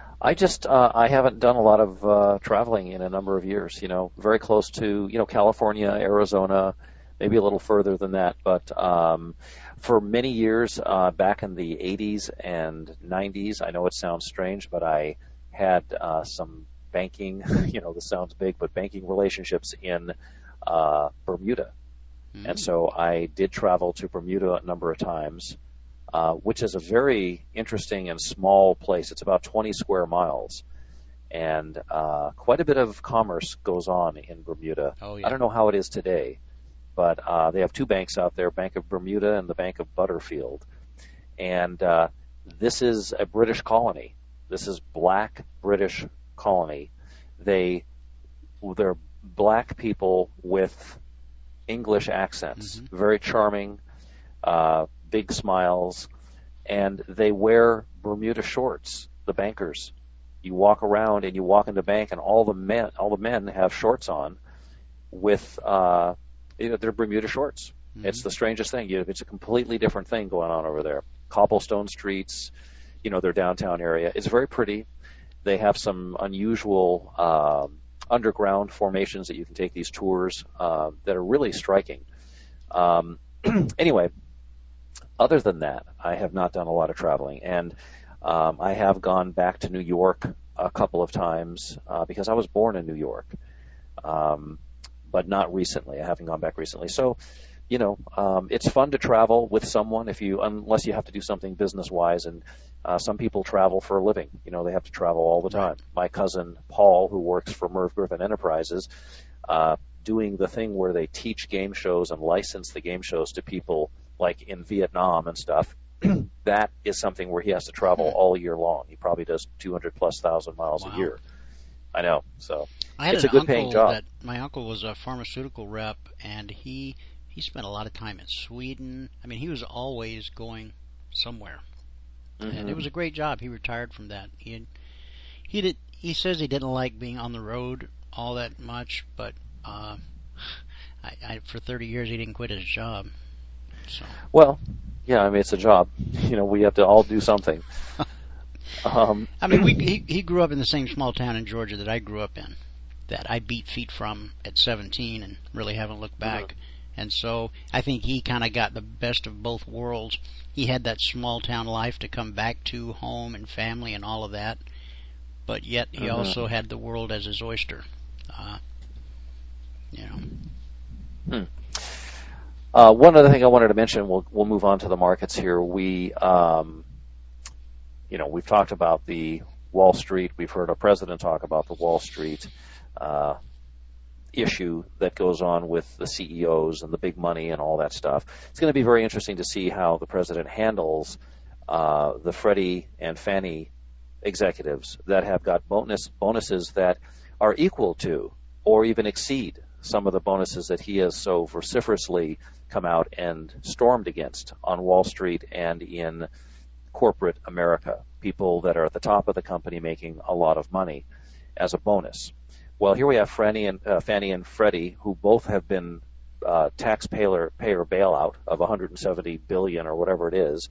I haven't done a lot of traveling in a number of years. Very close to California, Arizona, maybe a little further than that. But for many years back in the 80s and 90s, I know it sounds strange, but I had some banking, this sounds big, but banking relationships in Bermuda. Mm-hmm. And so I did travel to Bermuda a number of times, which is a very interesting and small place. It's about 20 square miles. And quite a bit of commerce goes on in Bermuda. Oh, yeah. I don't know how it is today, but they have two banks out there, Bank of Bermuda and the Bank of Butterfield. And this is a British colony. This is black British colony. They're black people with English accents, mm-hmm. very charming, big smiles, and they wear Bermuda shorts, the bankers. You walk around and you walk in the bank and all the men have shorts on with their Bermuda shorts. Mm-hmm. It's the strangest thing. It's a completely different thing going on over there. Cobblestone streets, their downtown area. It's very pretty. They have some unusual underground formations that you can take these tours that are really striking. Anyway, other than that, I have not done a lot of traveling. And I have gone back to New York a couple of times because I was born in New York, but not recently. I haven't gone back recently. So, it's fun to travel with someone unless you have to do something business-wise. And some people travel for a living. They have to travel all the time. My cousin Paul, who works for Merv Griffin Enterprises, doing the thing where they teach game shows and license the game shows to people like in Vietnam and stuff. That is something where he has to travel all year long. He probably does 200,000+ miles a year. I know. So it's a good paying job. My uncle was a pharmaceutical rep, and he spent a lot of time in Sweden. I mean, he was always going somewhere. Mm-hmm. And it was a great job. He retired from that. He says he didn't like being on the road all that much, but for 30 years he didn't quit his job. So. Well, yeah, I mean, it's a job. We have to all do something. I mean, he grew up in the same small town in Georgia that I grew up in, that I beat feet from at 17 and really haven't looked back. Mm-hmm. And so I think he kind of got the best of both worlds. He had that small town life to come back to, home and family and all of that, but yet he mm-hmm. also had the world as his oyster. One other thing I wanted to mention, we'll move on to the markets here. We've talked about the Wall Street. We've heard our president talk about the Wall Street issue that goes on with the CEOs and the big money and all that stuff. It's going to be very interesting to see how the president handles the Freddie and Fannie executives that have got bonuses that are equal to or even exceed some of the bonuses that he has so vociferously come out and stormed against on Wall Street and in corporate America, people that are at the top of the company making a lot of money as a bonus. Well, here we have Fannie and Freddie, who both have been taxpayer bailout of $170 billion or whatever it is.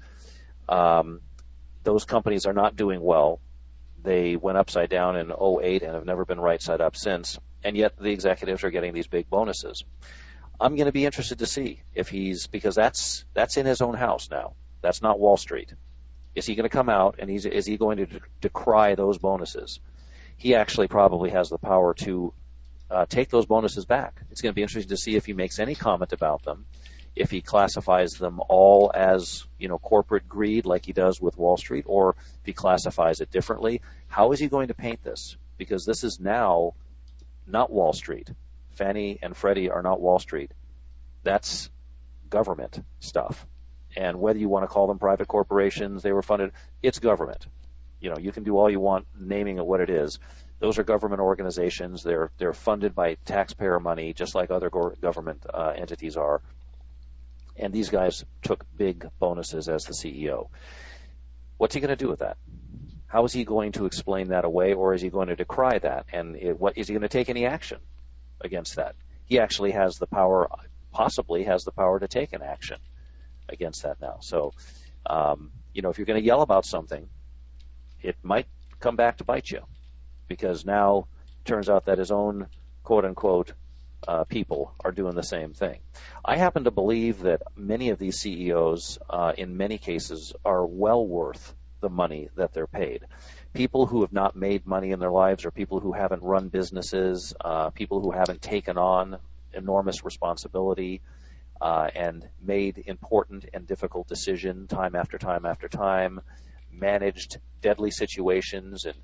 Those companies are not doing well. They went upside down in 2008 and have never been right side up since, and yet the executives are getting these big bonuses. I'm going to be interested to see if because that's in his own house now. That's not Wall Street. Is he going to come out and is he going to decry those bonuses? He actually probably has the power to take those bonuses back. It's going to be interesting to see if he makes any comment about them, if he classifies them all as, corporate greed like he does with Wall Street, or if he classifies it differently. How is he going to paint this? Because this is now not Wall Street. Fannie and Freddie are not Wall Street. That's government stuff. And whether you want to call them private corporations, they were funded, it's government. You can do all you want naming it what it is. Those are government organizations. They're funded by taxpayer money, just like other government entities are. And these guys took big bonuses as the CEO. What's he going to do with that? How is he going to explain that away, or is he going to decry that? And what is he going to take any action against that? He actually has the power, possibly has the power to take an action against that now. So, if you're going to yell about something, it might come back to bite you, because now it turns out that his own quote-unquote people are doing the same thing. I happen to believe that many of these CEOs, in many cases, are well worth the money that they're paid. People who have not made money in their lives, or people who haven't run businesses, people who haven't taken on enormous responsibility and made important and difficult decisions time after time after time, managed deadly situations, and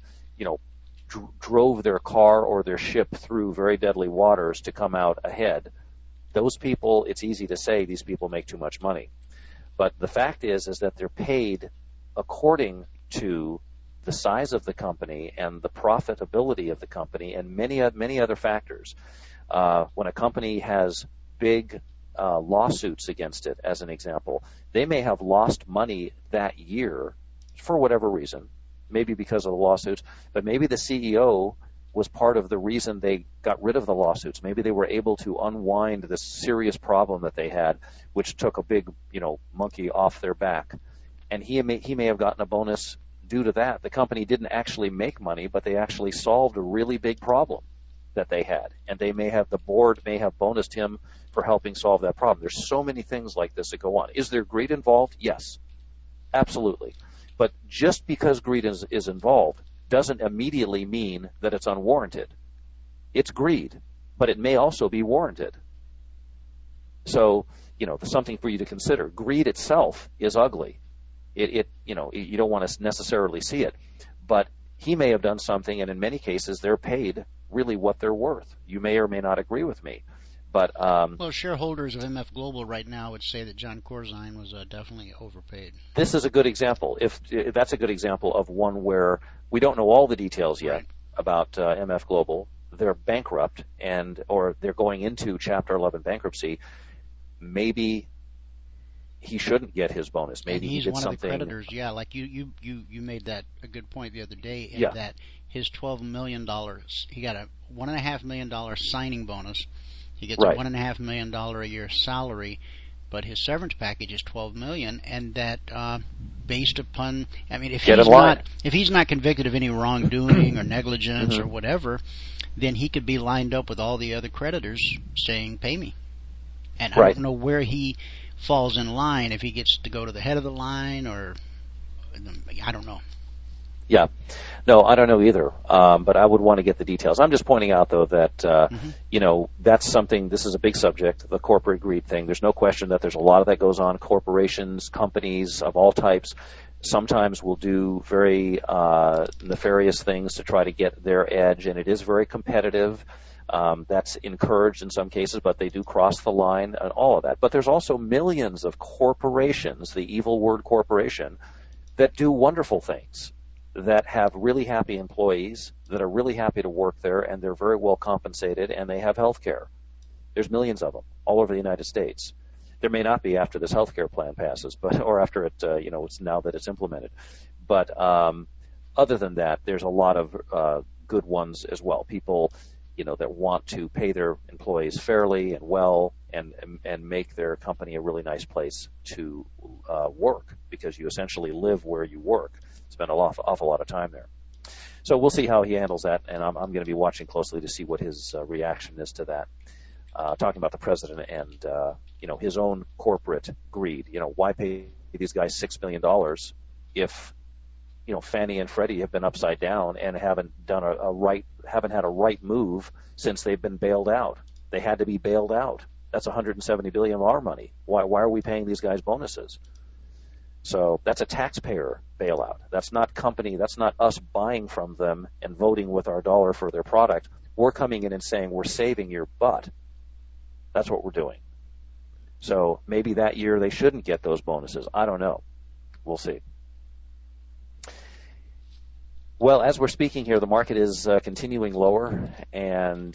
drove their car or their ship through very deadly waters to come out ahead. Those people, it's easy to say these people make too much money. But the fact is that they're paid according to the size of the company and the profitability of the company and many other factors. When a company has big lawsuits against it, as an example, they may have lost money that year for whatever reason, maybe because of the lawsuits, but maybe the CEO was part of the reason they got rid of the lawsuits. Maybe they were able to unwind this serious problem that they had, which took a big, monkey off their back. And he may have gotten a bonus due to that. The company didn't actually make money, but they actually solved a really big problem that they had. And the board may have bonused him for helping solve that problem. There's so many things like this that go on. Is there greed involved? Yes, absolutely. But just because greed is involved doesn't immediately mean that it's unwarranted. It's greed, but it may also be warranted. So, something for you to consider. Greed itself is ugly. You don't want to necessarily see it, but he may have done something, and in many cases they're paid really what they're worth. You may or may not agree with me, but shareholders of MF Global right now would say that John Corzine was definitely overpaid. This is a good example. If that's a good example of one where we don't know all the details yet right. about MF Global. They're bankrupt, or they're going into Chapter 11 bankruptcy. Maybe he shouldn't get his bonus. Maybe he's he did one something. of the creditors. Yeah, like you made that a good point the other day. In Yeah. that his $12 million, he got a $1.5 million signing bonus. He gets Right. a $1.5 million a year salary, but his severance package is $12 million, and that based upon, if he's not convicted of any wrongdoing or negligence or whatever, then he could be lined up with all the other creditors saying, "Pay me." And I don't know where he falls in line, if he gets to go to the head of the line, or I don't know. Yeah. No, I don't know either. But I would want to get the details. I'm just pointing out, though, that, that's something, this is a big subject, the corporate greed thing. There's no question that there's a lot of that goes on. Corporations, companies of all types, sometimes will do very nefarious things to try to get their edge, and it is very competitive. That's encouraged in some cases, but they do cross the line and all of that. But there's also millions of corporations, the evil word corporation, that do wonderful things, that have really happy employees, that are really happy to work there, and they're very well compensated, and they have health care. There's millions of them all over the United States. There may not be after this health care plan passes, or after it, it's now that it's implemented. But other than that, there's a lot of good ones as well. People, that want to pay their employees fairly and well, and make their company a really nice place to work, because you essentially live where you work. Spend an awful lot of time there. So we'll see how he handles that, and I'm going to be watching closely to see what his reaction is to that. Talking about the president and his own corporate greed. Why pay these guys $6 million if Fannie and Freddie have been upside down and haven't had a right move since they've been bailed out. They had to be bailed out. That's $170 billion of our money. Why are we paying these guys bonuses? So that's a taxpayer bailout. That's not company. That's not us buying from them and voting with our dollar for their product. We're coming in and saying we're saving your butt. That's what we're doing. So maybe that year they shouldn't get those bonuses. I don't know. We'll see. Well, as we're speaking here, the market is continuing lower, and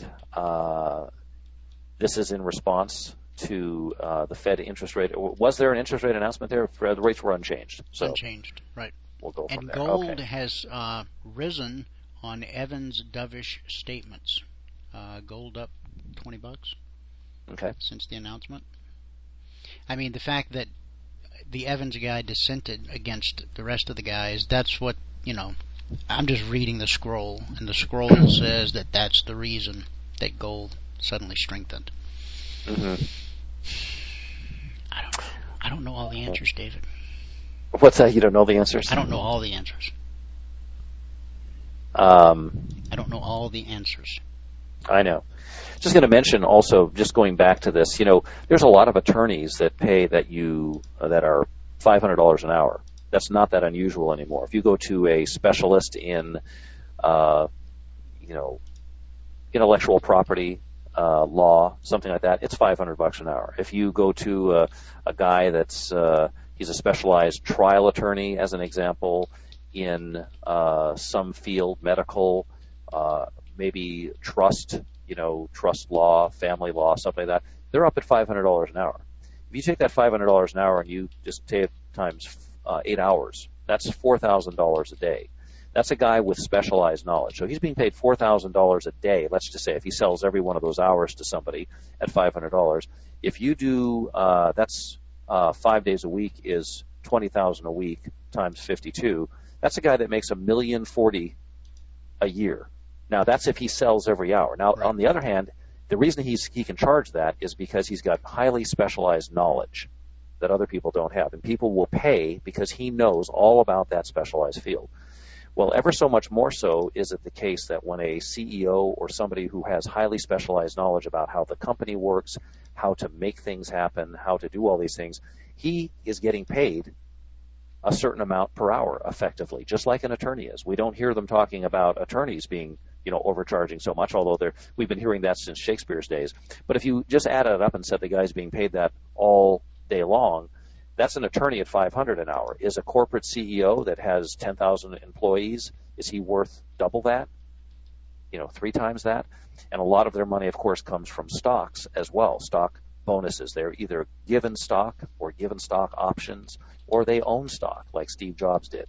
this is in response to the Fed interest rate. Was there an interest rate announcement there? The rates were unchanged. So unchanged, right. We'll go from there. And gold okay. has risen on Evans dovish statements. Gold up $20 since the announcement. I mean, the fact that the Evans guy dissented against the rest of the guys, that's what, I'm just reading the scroll, and the scroll says that that's the reason that gold suddenly strengthened. Mm-hmm. I don't know all the answers, David. What's that? You don't know the answers? I don't know all the answers. I don't know all the answers. I know. Just going to mention also, just going back to this, there's a lot of attorneys that pay that are $500 an hour. That's not that unusual anymore. If you go to a specialist in, intellectual property law, something like that, it's $500 an hour. If you go to a guy that's he's a specialized trial attorney, as an example, in some field, medical, maybe trust law, family law, something like that, they're up at $500 an hour. If you take that $500 an hour and you just take it times 8 hours, that's $4,000 a day. That's a guy with specialized knowledge. So he's being paid $4,000 a day. Let's just say if he sells every one of those hours to somebody at $500, if you do, that's 5 days a week is $20,000 a week times 52. That's a guy that makes $1,040,000 a year. Now that's if he sells every hour. Now on the other hand, the reason he can charge that is because he's got highly specialized knowledge that other people don't have, and people will pay because he knows all about that specialized field. Well, ever so much more so is it the case that when a CEO or somebody who has highly specialized knowledge about how the company works, how to make things happen, how to do all these things, he is getting paid a certain amount per hour effectively, just like an attorney is. We don't hear them talking about attorneys being overcharging so much, although we've been hearing that since Shakespeare's days. But if you just add it up and said the guy's being paid that all day long, that's an attorney at $500 an hour. Is a corporate CEO that has 10,000 employees, is he worth double that? 3 times that? And a lot of their money, of course, comes from stocks as well, stock bonuses. They're either given stock or given stock options, or they own stock like Steve Jobs did.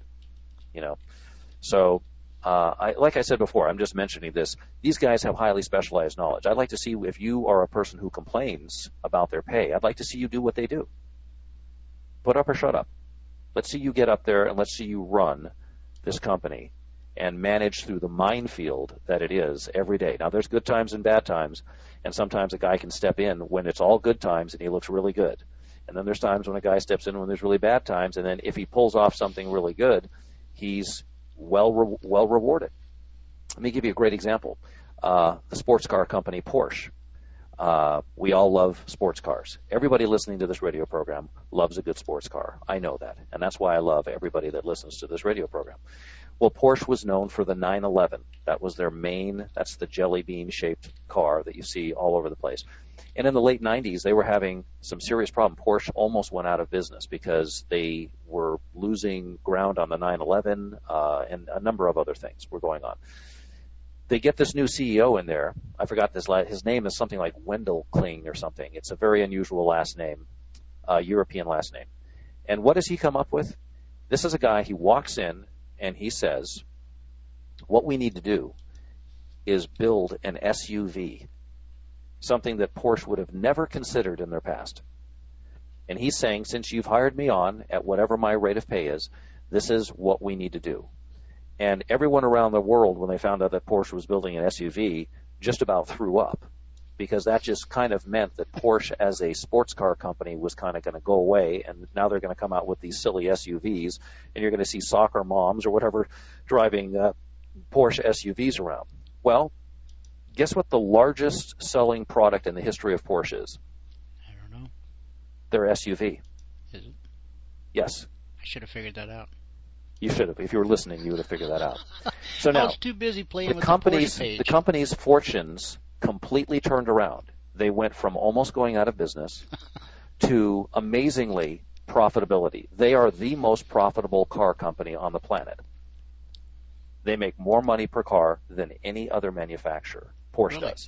So like I said before, I'm just mentioning this. These guys have highly specialized knowledge. I'd like to see, if you are a person who complains about their pay, I'd like to see you do what they do. Put up or shut up. Let's see you get up there and let's see you run this company and manage through the minefield that it is every day. Now, there's good times and bad times, and sometimes a guy can step in when it's all good times and he looks really good. And then there's times when a guy steps in when there's really bad times, and then if he pulls off something really good, he's well rewarded. Let me give you a great example. The sports car company Porsche. We all love sports cars. Everybody listening to this radio program loves a good sports car. I know that, and that's why I love everybody that listens to this radio program. Well, Porsche was known for the 911. That was their main, that's the jelly bean-shaped car that you see all over the place. And in the late 90s, they were having some serious problem. Porsche almost went out of business because they were losing ground on the 911, and a number of other things were going on. They get this new CEO in there. I forgot his name is something like Wendell Kling or something. It's a very unusual last name, European last name. And what does he come up with? This is a guy, he walks in and he says, what we need to do is build an SUV, something that Porsche would have never considered in their past. And he's saying, since you've hired me on at whatever my rate of pay is, this is what we need to do. And everyone around the world, when they found out that Porsche was building an SUV, just about threw up because that just kind of meant that Porsche as a sports car company was kind of going to go away, and now they're going to come out with these silly SUVs, and you're going to see soccer moms or whatever driving Porsche SUVs around. Well, guess what the largest selling product in the history of Porsche is? I don't know. Their SUV. Is it? Yes. I should have figured that out. You should have. If you were listening, you would have figured that out. So now, I was too busy playing with company's, the Porsche page. The company's fortunes completely turned around. They went from almost going out of business to amazingly profitability. They are the most profitable car company on the planet. They make more money per car than any other manufacturer. Porsche does.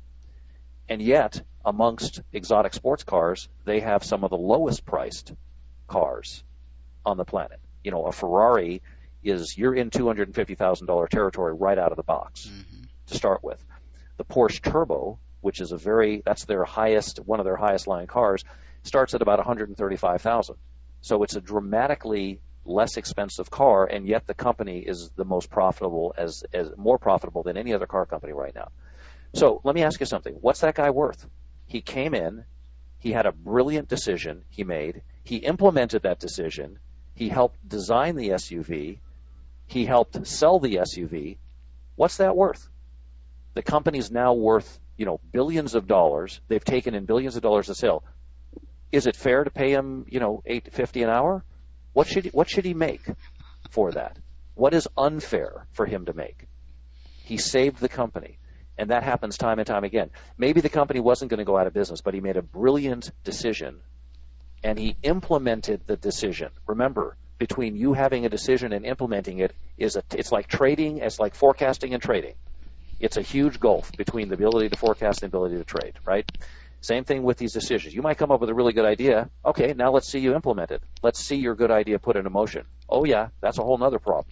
And yet, amongst exotic sports cars, they have some of the lowest priced cars on the planet. You know, a Ferrari you're in $250,000 territory right out of the box to start with. The Porsche Turbo, which is that's their highest, one of their highest line cars, starts at about $135,000. So it's a dramatically less expensive car, and yet the company is the most profitable, as more profitable than any other car company right now. So let me ask you something. What's that guy worth? He came in, he had a brilliant decision he made, he implemented that decision, he helped design the SUV, he helped sell the SUV. What's that worth? The company's now worth, billions of dollars. They've taken in billions of dollars to sell. Is it fair to pay him, $8.50 an hour? What should he make for that? What is unfair for him to make? He saved the company, and that happens time and time again. Maybe the company wasn't going to go out of business, but he made a brilliant decision, and he implemented the decision. Remember, between you having a decision and implementing it it's like trading, it's like forecasting and trading. It's a huge gulf between the ability to forecast and the ability to trade, right? Same thing with these decisions. You might come up with a really good idea. Okay, now let's see you implement it. Let's see your good idea put into motion. Oh, yeah, that's a whole other problem.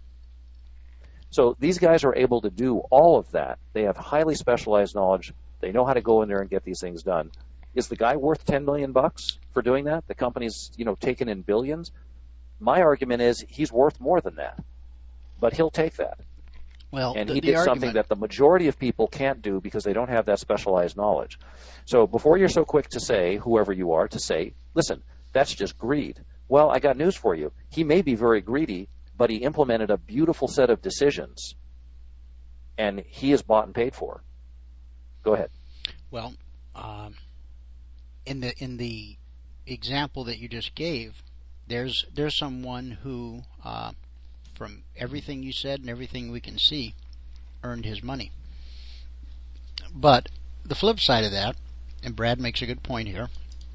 So these guys are able to do all of that. They have highly specialized knowledge. They know how to go in there and get these things done. Is the guy worth $10 million for doing that? The company's, taken in billions? My argument is he's worth more than that. But he'll take that. Well, and he did something that the majority of people can't do because they don't have that specialized knowledge. So before you're so quick to say, whoever you are, to say, listen, that's just greed. Well, I got news for you. He may be very greedy, but he implemented a beautiful set of decisions, and he is bought and paid for. Go ahead. Well, in the example that you just gave, there's someone who, from everything you said and everything we can see, earned his money. But the flip side of that, and Brad makes a good point here,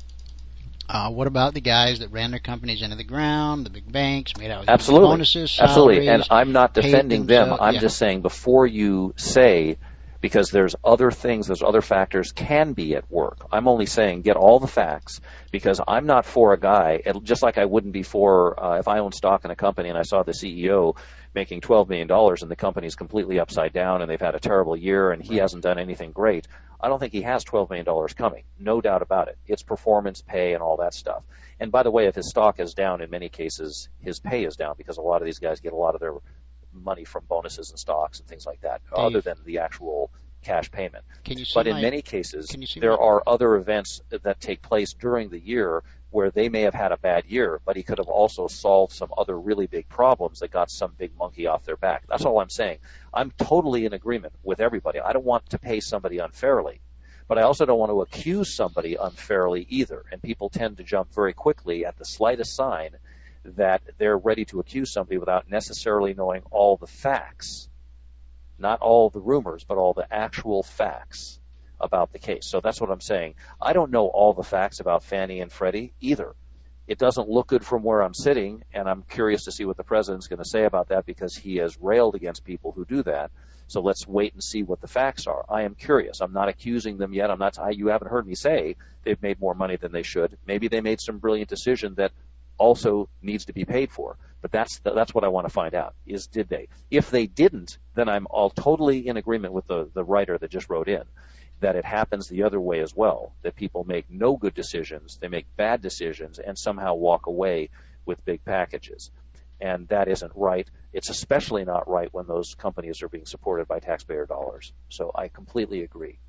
what about the guys that ran their companies into the ground, the big banks, made out with bonuses, salaries? Absolutely, and I'm not defending them. I'm just saying before you say, because there's other things, there's other factors can be at work. I'm only saying get all the facts, because I'm not for a guy, just like I wouldn't be for if I owned stock in a company and I saw the CEO making $12 million and the company's completely upside down and they've had a terrible year and he hasn't done anything great. I don't think he has $12 million coming. No doubt about it. It's performance pay and all that stuff. And by the way, if his stock is down, in many cases, his pay is down because a lot of these guys get a lot of their money from bonuses and stocks and things like that, Dave, other than the actual cash payment. But in many cases, there are other events that take place during the year where they may have had a bad year, but he could have also solved some other really big problems that got some big monkey off their back. That's all I'm saying. I'm totally in agreement with everybody. I don't want to pay somebody unfairly, but I also don't want to accuse somebody unfairly either. And people tend to jump very quickly at the slightest sign that they're ready to accuse somebody without necessarily knowing all the facts. Not all the rumors, but all the actual facts about the case. So that's what I'm saying. I don't know all the facts about Fannie and Freddie either. It doesn't look good from where I'm sitting, and I'm curious to see what the president's going to say about that because he has railed against people who do that. So let's wait and see what the facts are. I am curious. I'm not accusing them yet. You haven't heard me say they've made more money than they should. Maybe they made some brilliant decision that also needs to be paid for. But that's what I want to find out, is did they? If they didn't, then I'm all totally in agreement with the writer that just wrote in, that it happens the other way as well, that people make no good decisions, they make bad decisions, and somehow walk away with big packages. And that isn't right. It's especially not right when those companies are being supported by taxpayer dollars. So I completely agree.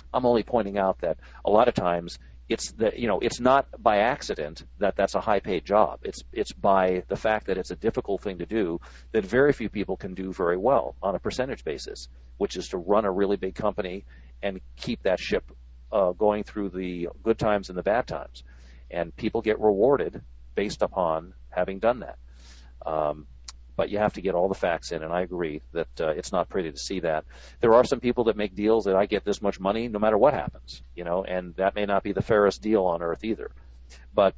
I'm only pointing out that a lot of times it's not by accident that that's a high-paid job. It's by the fact that it's a difficult thing to do that very few people can do very well on a percentage basis, which is to run a really big company and keep that ship going through the good times and the bad times. And people get rewarded based upon having done that. But you have to get all the facts in, and I agree that it's not pretty to see that. There are some people that make deals that I get this much money no matter what happens, and that may not be the fairest deal on earth either. But,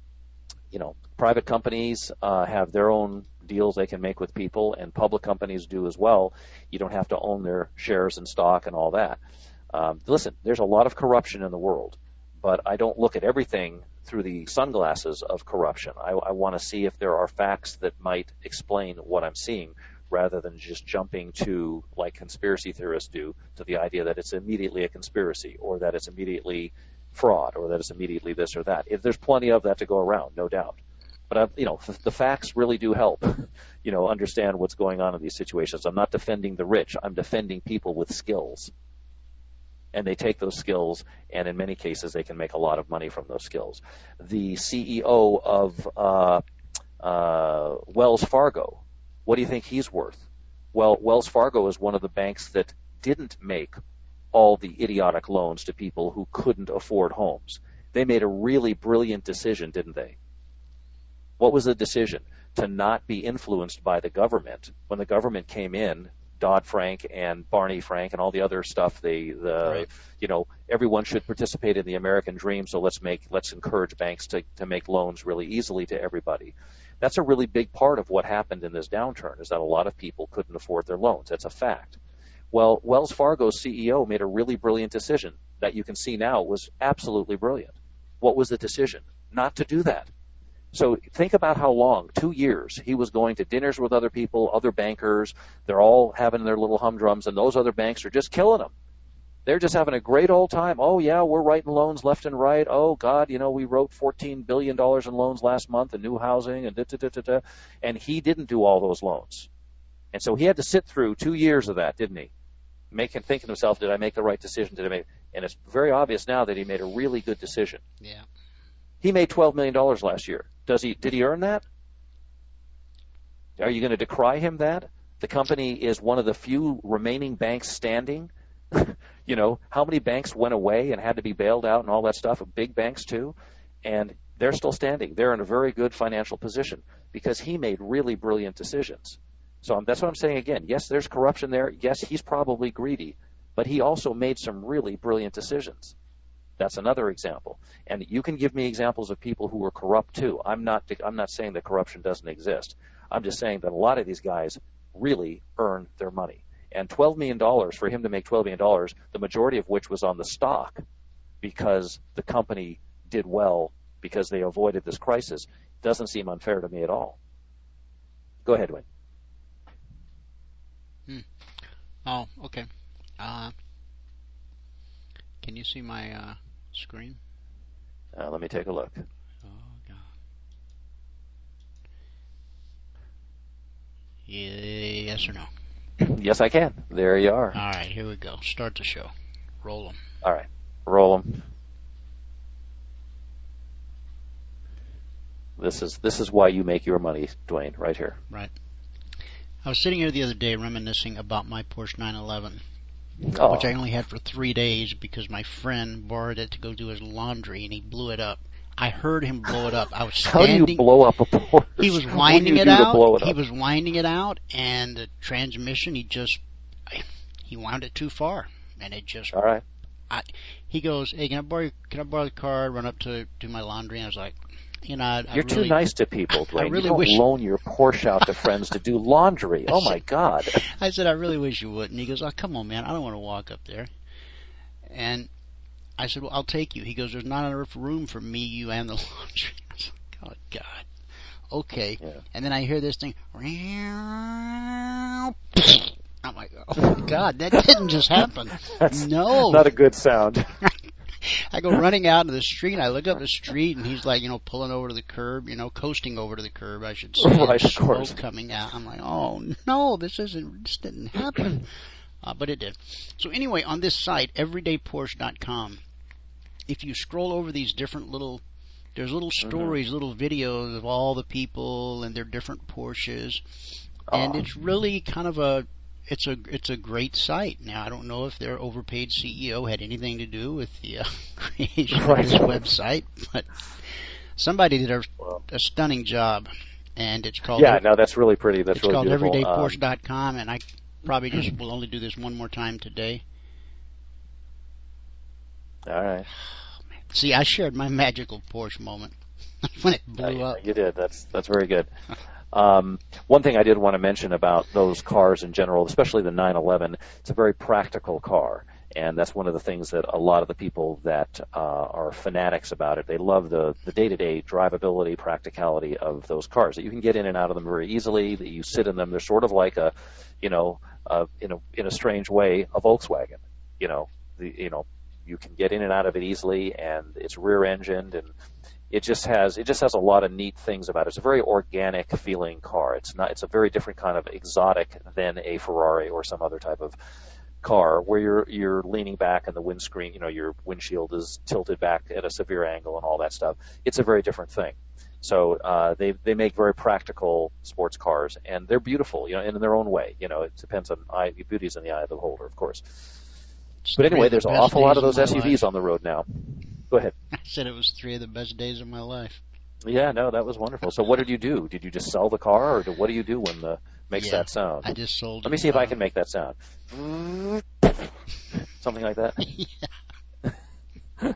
private companies have their own deals they can make with people, and public companies do as well. You don't have to own their shares and stock and all that. Listen, there's a lot of corruption in the world, but I don't look at everything through the sunglasses of corruption. I want to see if there are facts that might explain what I'm seeing, rather than just jumping to, like conspiracy theorists do, to the idea that it's immediately a conspiracy, or that it's immediately fraud, or that it's immediately this or that. If there's plenty of that to go around, no doubt. But the facts really do help, understand what's going on in these situations. I'm not defending the rich. I'm defending people with skills. And they take those skills, and in many cases, they can make a lot of money from those skills. The CEO of Wells Fargo, what do you think he's worth? Well, Wells Fargo is one of the banks that didn't make all the idiotic loans to people who couldn't afford homes. They made a really brilliant decision, didn't they? What was the decision? To not be influenced by the government. When the government came in, Dodd-Frank and Barney Frank and all the other stuff, right. Everyone should participate in the American dream, so let's encourage banks to make loans really easily to everybody. That's a really big part of what happened in this downturn, is that a lot of people couldn't afford their loans. That's a fact. Well, Wells Fargo's CEO made a really brilliant decision that you can see now was absolutely brilliant. What was the decision? Not to do that. So think about how long, 2 years, he was going to dinners with other people, other bankers. They're all having their little humdrums, and those other banks are just killing them. They're just having a great old time. Oh, yeah, we're writing loans left and right. Oh, God, we wrote $14 billion in loans last month in new housing and da-da-da-da-da. And he didn't do all those loans. And so he had to sit through 2 years of that, didn't he? Thinking to himself, did I make the right decision? And it's very obvious now that he made a really good decision. Yeah. He made $12 million last year. Did he earn that? Are you going to decry him that? The company is one of the few remaining banks standing. How many banks went away and had to be bailed out and all that stuff? Big banks too. And they're still standing. They're in a very good financial position because he made really brilliant decisions. So that's what I'm saying again. Yes, there's corruption there. Yes, he's probably greedy, but he also made some really brilliant decisions. That's another example. And you can give me examples of people who were corrupt too. I'm not saying that corruption doesn't exist. I'm just saying that a lot of these guys really earn their money. And $12 million, for him to make $12 million, the majority of which was on the stock because the company did well because they avoided this crisis, doesn't seem unfair to me at all. Go ahead, Wayne. Oh, okay. Can you see my screen? Let me take a look. Oh, God. Yes or no? Yes, I can. There you are. All right, here we go. Start the show. Roll them. All right, roll them. This is why you make your money, Dwayne, right here. Right. I was sitting here the other day reminiscing about my Porsche 911. Oh. Which I only had for 3 days because my friend borrowed it to go do his laundry and he blew it up. I heard him blow it up. I was standing. How do you blow up a Porsche? He was winding it out. He was winding it out, and the transmission, he wound it too far, and it just. All right. He goes, "Hey, can I borrow the car? Run up to do my laundry." And I was like, You're too nice to people, Dwayne. You don't loan your Porsche out to friends to do laundry. Oh, my God. I said, I really wish you wouldn't. He goes, oh, come on, man. I don't want to walk up there. And I said, well, I'll take you. He goes, there's not enough room for me, you, and the laundry. I was like, oh, God. Okay. Yeah. And then I hear this thing. I'm like, oh, my God, that didn't just happen. That's no. Not a good sound. I go running out into the street, and I look up the street, and he's like, pulling over to the curb, coasting over to the curb, I should say. Right, of course. Smoke coming out. I'm like, oh, no, this didn't happen. but it did. So anyway, on this site, everydayporsche.com, if you scroll over these different there's little stories, little videos of all the people and their different Porsches, and it's really kind of it's a great site. Now, I don't know if their overpaid CEO had anything to do with the creation of this website, but somebody did a stunning job, and it's called that's really pretty. That's really beautiful. It's called everydayporsche.com, and I probably just will only do this one more time today. All right. See, I shared my magical Porsche moment when it blew up. You did. That's very good. One thing I did want to mention about those cars in general, especially the 911, it's a very practical car. And that's one of the things that a lot of the people that are fanatics about it, they love the day-to-day drivability, practicality of those cars. That you can get in and out of them very easily, that you sit in them. They're sort of like in a strange way, a Volkswagen. You can get in and out of it easily, and it's rear-engined, and it just has a lot of neat things about it. It's a very organic feeling car. It's a very different kind of exotic than a Ferrari or some other type of car where you're leaning back and the windscreen, your windshield is tilted back at a severe angle and all that stuff. It's a very different thing. So they make very practical sports cars, and they're beautiful, in their own way. It depends on beauty's in the eye of the beholder, of course. But anyway, there's an awful lot of those SUVs on the road now. Go ahead. I said it was 3 of the best days of my life. Yeah, no, that was wonderful. So what did you do? Did you just sell the car, or what do you do when the makes that sound? I just sold it. Let me see if I can make that sound. Something like that? Yeah.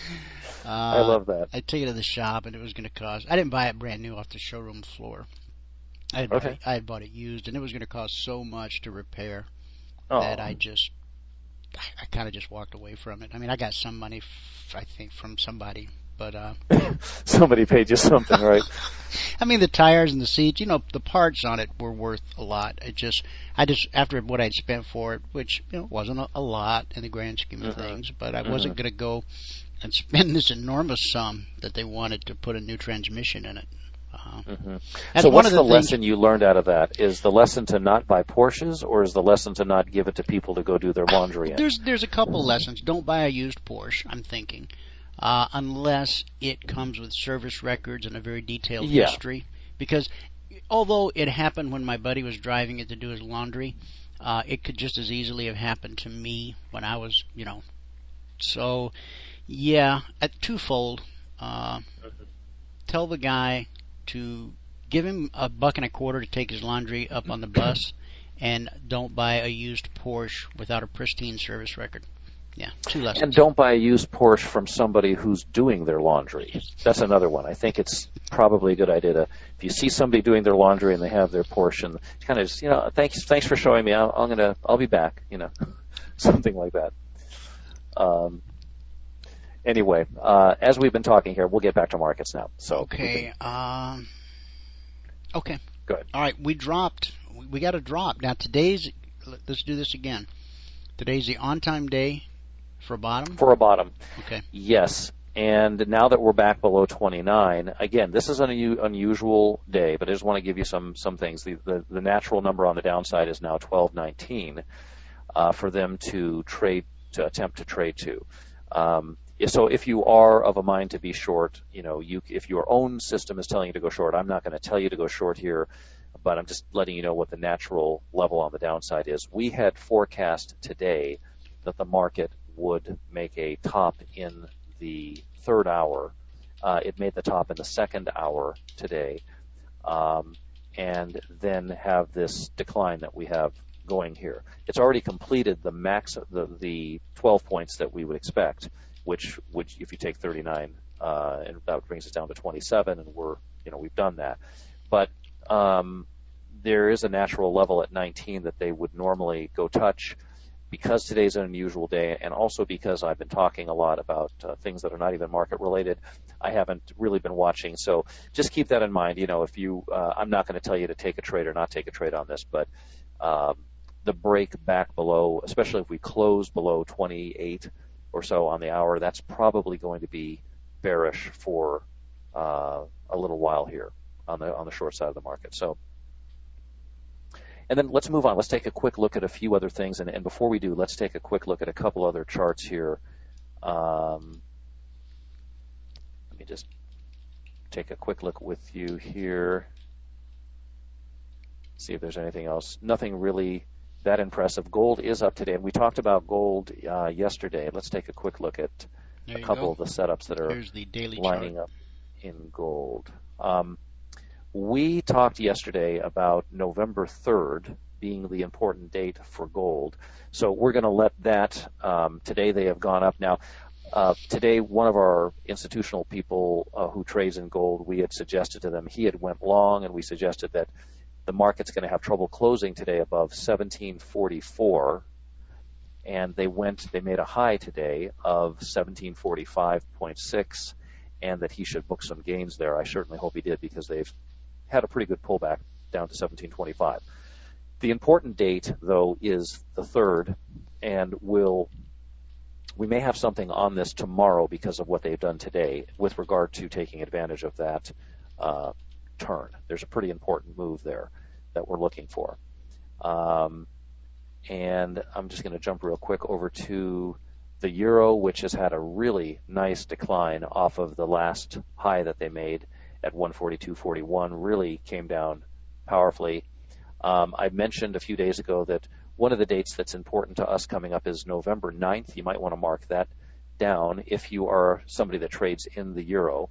I love that. I took it to the shop, and it was going to cost... I didn't buy it brand new off the showroom floor. I had bought it used, and it was going to cost so much to repair that I kind of just walked away from it. I mean, I got some money, I think, from somebody, but... Somebody paid you something, right? I mean, the tires and the seats, the parts on it were worth a lot. I just, after what I'd spent for it, which, wasn't a lot in the grand scheme of things, but I wasn't going to go and spend this enormous sum that they wanted to put a new transmission in it. So what's the lesson you learned out of that? Is the lesson to not buy Porsches, or is the lesson to not give it to people to go do their laundry in? There's a couple lessons. Don't buy a used Porsche, I'm thinking, unless it comes with service records and a very detailed history. Because although it happened when my buddy was driving it to do his laundry, it could just as easily have happened to me when I was, So, twofold. Tell the guy to give him $1.25 to take his laundry up on the bus, and don't buy a used Porsche without a pristine service record. Yeah, 2 lessons. And don't buy a used Porsche from somebody who's doing their laundry. That's another one. I think it's probably a good idea to, if you see somebody doing their laundry and they have their Porsche, and kind of just, thanks for showing me. I'll be back. Something like that. Anyway, as we've been talking here, we'll get back to markets now. So okay. Okay. Go ahead. All right. We got a drop. Now let's do this again. Today's the on-time day for a bottom? For a bottom. Okay. Yes. And now that we're back below 29, again, this is an unusual day, but I just want to give you some things. The natural number on the downside is now 1219 for them to attempt to trade to. So if you are of a mind to be short, if your own system is telling you to go short, I'm not going to tell you to go short here, but I'm just letting you know what the natural level on the downside is. We had forecast today that the market would make a top in the 3rd hour. It made the top in the 2nd hour today, and then have this decline that we have going here. It's already completed the max, the 12 points that we would expect, which if you take 39, and that brings us down to 27, and we've done that. But there is a natural level at 19 that they would normally go touch, because today's an unusual day, and also because I've been talking a lot about things that are not even market related. I haven't really been watching, so just keep that in mind. If you, I'm not going to tell you to take a trade or not take a trade on this, but the break back below, especially if we close below 28 or so on the hour, that's probably going to be bearish for a little while here on the short side of the market. So, And then let's move on. Let's take a quick look at a few other things. And before we do, let's take a quick look at a couple other charts here. Let me just take a quick look with you here. See if there's anything else. Nothing really that impressive. Gold is up today, and we talked about gold yesterday. Let's take a quick look at a couple of the setups that are Here's the daily lining chart up in gold. We talked yesterday about November 3rd being the important date for gold. So we're going to let that, today they have gone up. Now, today one of our institutional people who trades in gold, we had suggested to them, he had went long, and we suggested that the market's going to have trouble closing today above 1744. And they made a high today of 1745.6, and that he should book some gains there. I certainly hope he did, because they've had a pretty good pullback down to 1725. The important date, though, is the 3rd, and we may have something on this tomorrow because of what they've done today with regard to taking advantage of that turn. There's a pretty important move there that we're looking for. And I'm just going to jump real quick over to the euro, which has had a really nice decline off of the last high that they made at 142.41, really came down powerfully. I mentioned a few days ago that one of the dates that's important to us coming up is November 9th. You might want to mark that down if you are somebody that trades in the euro.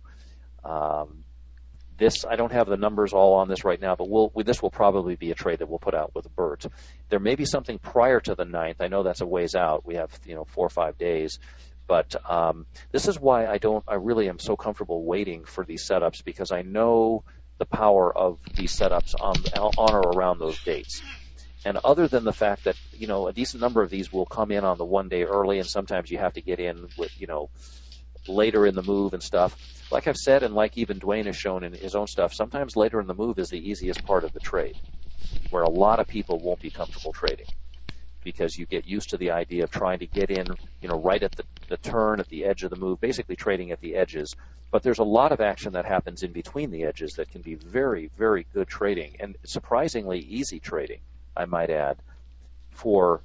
I don't have the numbers all on this right now, but this will probably be a trade that we'll put out with Bert. There may be something prior to the 9th. I know that's a ways out. We have 4 or 5 days. But this is why I really am so comfortable waiting for these setups, because I know the power of these setups on or around those dates. And other than the fact that, a decent number of these will come in on the 1 day early, and sometimes you have to get in with, later in the move and stuff. Like I've said, and like even Dwayne has shown in his own stuff, sometimes later in the move is the easiest part of the trade, where a lot of people won't be comfortable trading, because you get used to the idea of trying to get in, right at the turn, at the edge of the move, basically trading at the edges. But there's a lot of action that happens in between the edges that can be very, very good trading, and surprisingly easy trading, I might add, for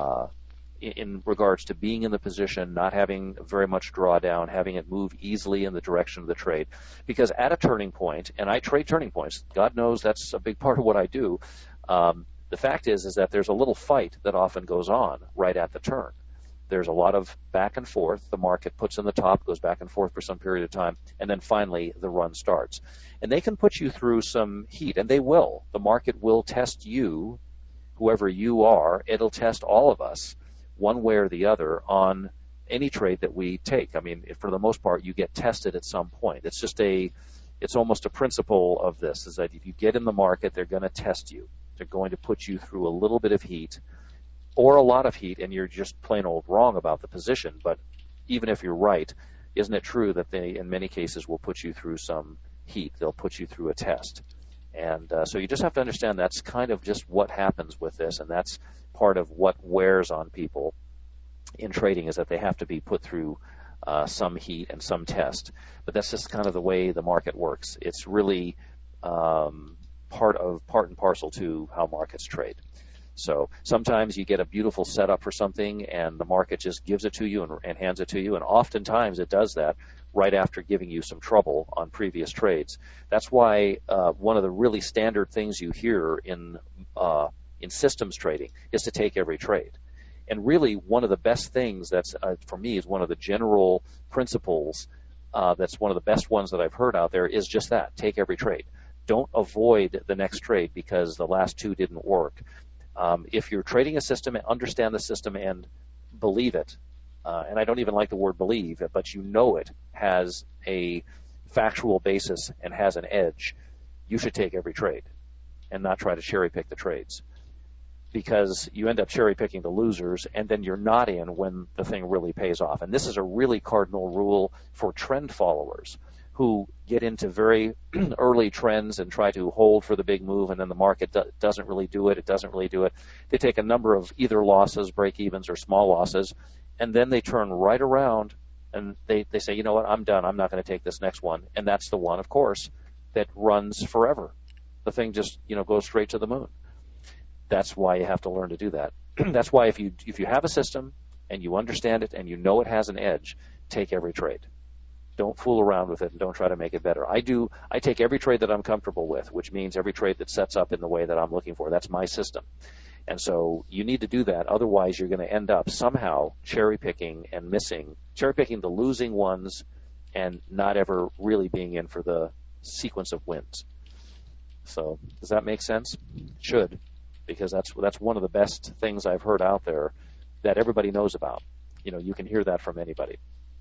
in regards to being in the position, not having very much drawdown, having it move easily in the direction of the trade. Because at a turning point, and I trade turning points, God knows that's a big part of what I do, the fact is that there's a little fight that often goes on right at the turn. There's a lot of back and forth. The market puts in the top, goes back and forth for some period of time, and then finally the run starts. And they can put you through some heat, and they will. The market will test you, whoever you are. It'll test all of us, one way or the other, on any trade that we take. I mean, for the most part, you get tested at some point. It's almost a principle of this, is that if you get in the market, they're going to test you. They're going to put you through a little bit of heat or a lot of heat, and you're just plain old wrong about the position. But even if you're right, isn't it true that they, in many cases, will put you through some heat? They'll put you through a test. And so you just have to understand that's kind of just what happens with this, and that's part of what wears on people in trading, is that they have to be put through some heat and some test. But that's just kind of the way the market works. It's really part and parcel to how markets trade. So sometimes you get a beautiful setup for something, and the market just gives it to you and hands it to you, and oftentimes it does that right after giving you some trouble on previous trades. That's why one of the really standard things you hear in systems trading is to take every trade. And really, one of the best things that's, for me, is one of the general principles that's one of the best ones that I've heard out there, is just that: take every trade. Don't avoid the next trade because the last two didn't work. If you're trading a system, understand the system and believe it. And I don't even like the word believe, but you know it has a factual basis and has an edge. You should take every trade and not try to cherry pick the trades, because you end up cherry picking the losers, and then you're not in when the thing really pays off. And this is a really cardinal rule for trend followers who get into very early trends and try to hold for the big move, and then the market doesn't really do it. It doesn't really do it. They take a number of either losses, break-evens, or small losses, and then they turn right around and they say, you know what, I'm done. I'm not going to take this next one. And that's the one, of course, that runs forever. The thing just, goes straight to the moon. that's why you have to learn to do that. That's why if you have a system and you understand it and you know it has an edge, take every trade. Don't fool around with it and don't try to make it better. I take every trade that I'm comfortable with, which means every trade that sets up in the way that I'm looking for. That's my system. And so you need to do that. Otherwise, you're going to end up somehow cherry-picking the losing ones and not ever really being in for the sequence of wins. So does that make sense? It should, because that's one of the best things I've heard out there that everybody knows about. You can hear that from anybody.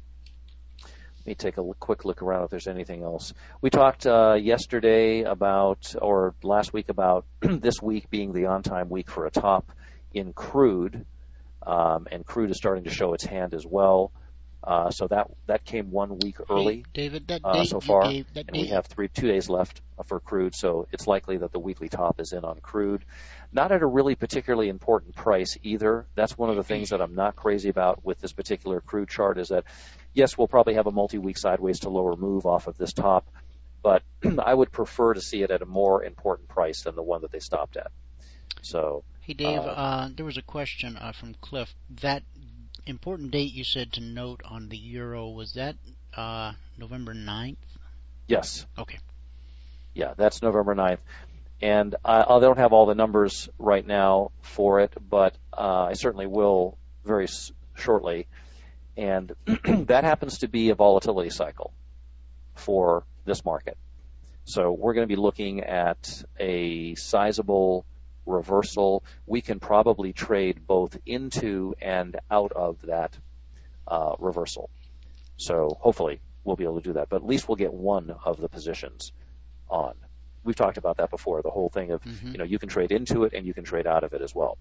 Let me take a quick look around if there's anything else. We talked yesterday or last week about this week being the on-time week for a top in crude, and crude is starting to show its hand as well. So that came 1 week early, hey, David, so far, and we have 2 days left for crude, so it's likely that the weekly top is in on crude. Not at a really particularly important price either. That's one of the things that I'm not crazy about with this particular crude chart is that, yes, we'll probably have a multi-week sideways to lower move off of this top, but I would prefer to see it at a more important price than the one that they stopped at. So, hey, Dave, there was a question from Cliff. That important date you said to note on the euro, was that November 9th? Yes. Okay. Yeah, that's November 9th. And I don't have all the numbers right now for it, but I certainly will very shortly. And that happens to be a volatility cycle for this market. So we're going to be looking at a sizable reversal. We can probably trade both into and out of that reversal. So hopefully we'll be able to do that. But at least we'll get one of the positions on. We've talked about that before, the whole thing of, you can trade into it and you can trade out of it as well.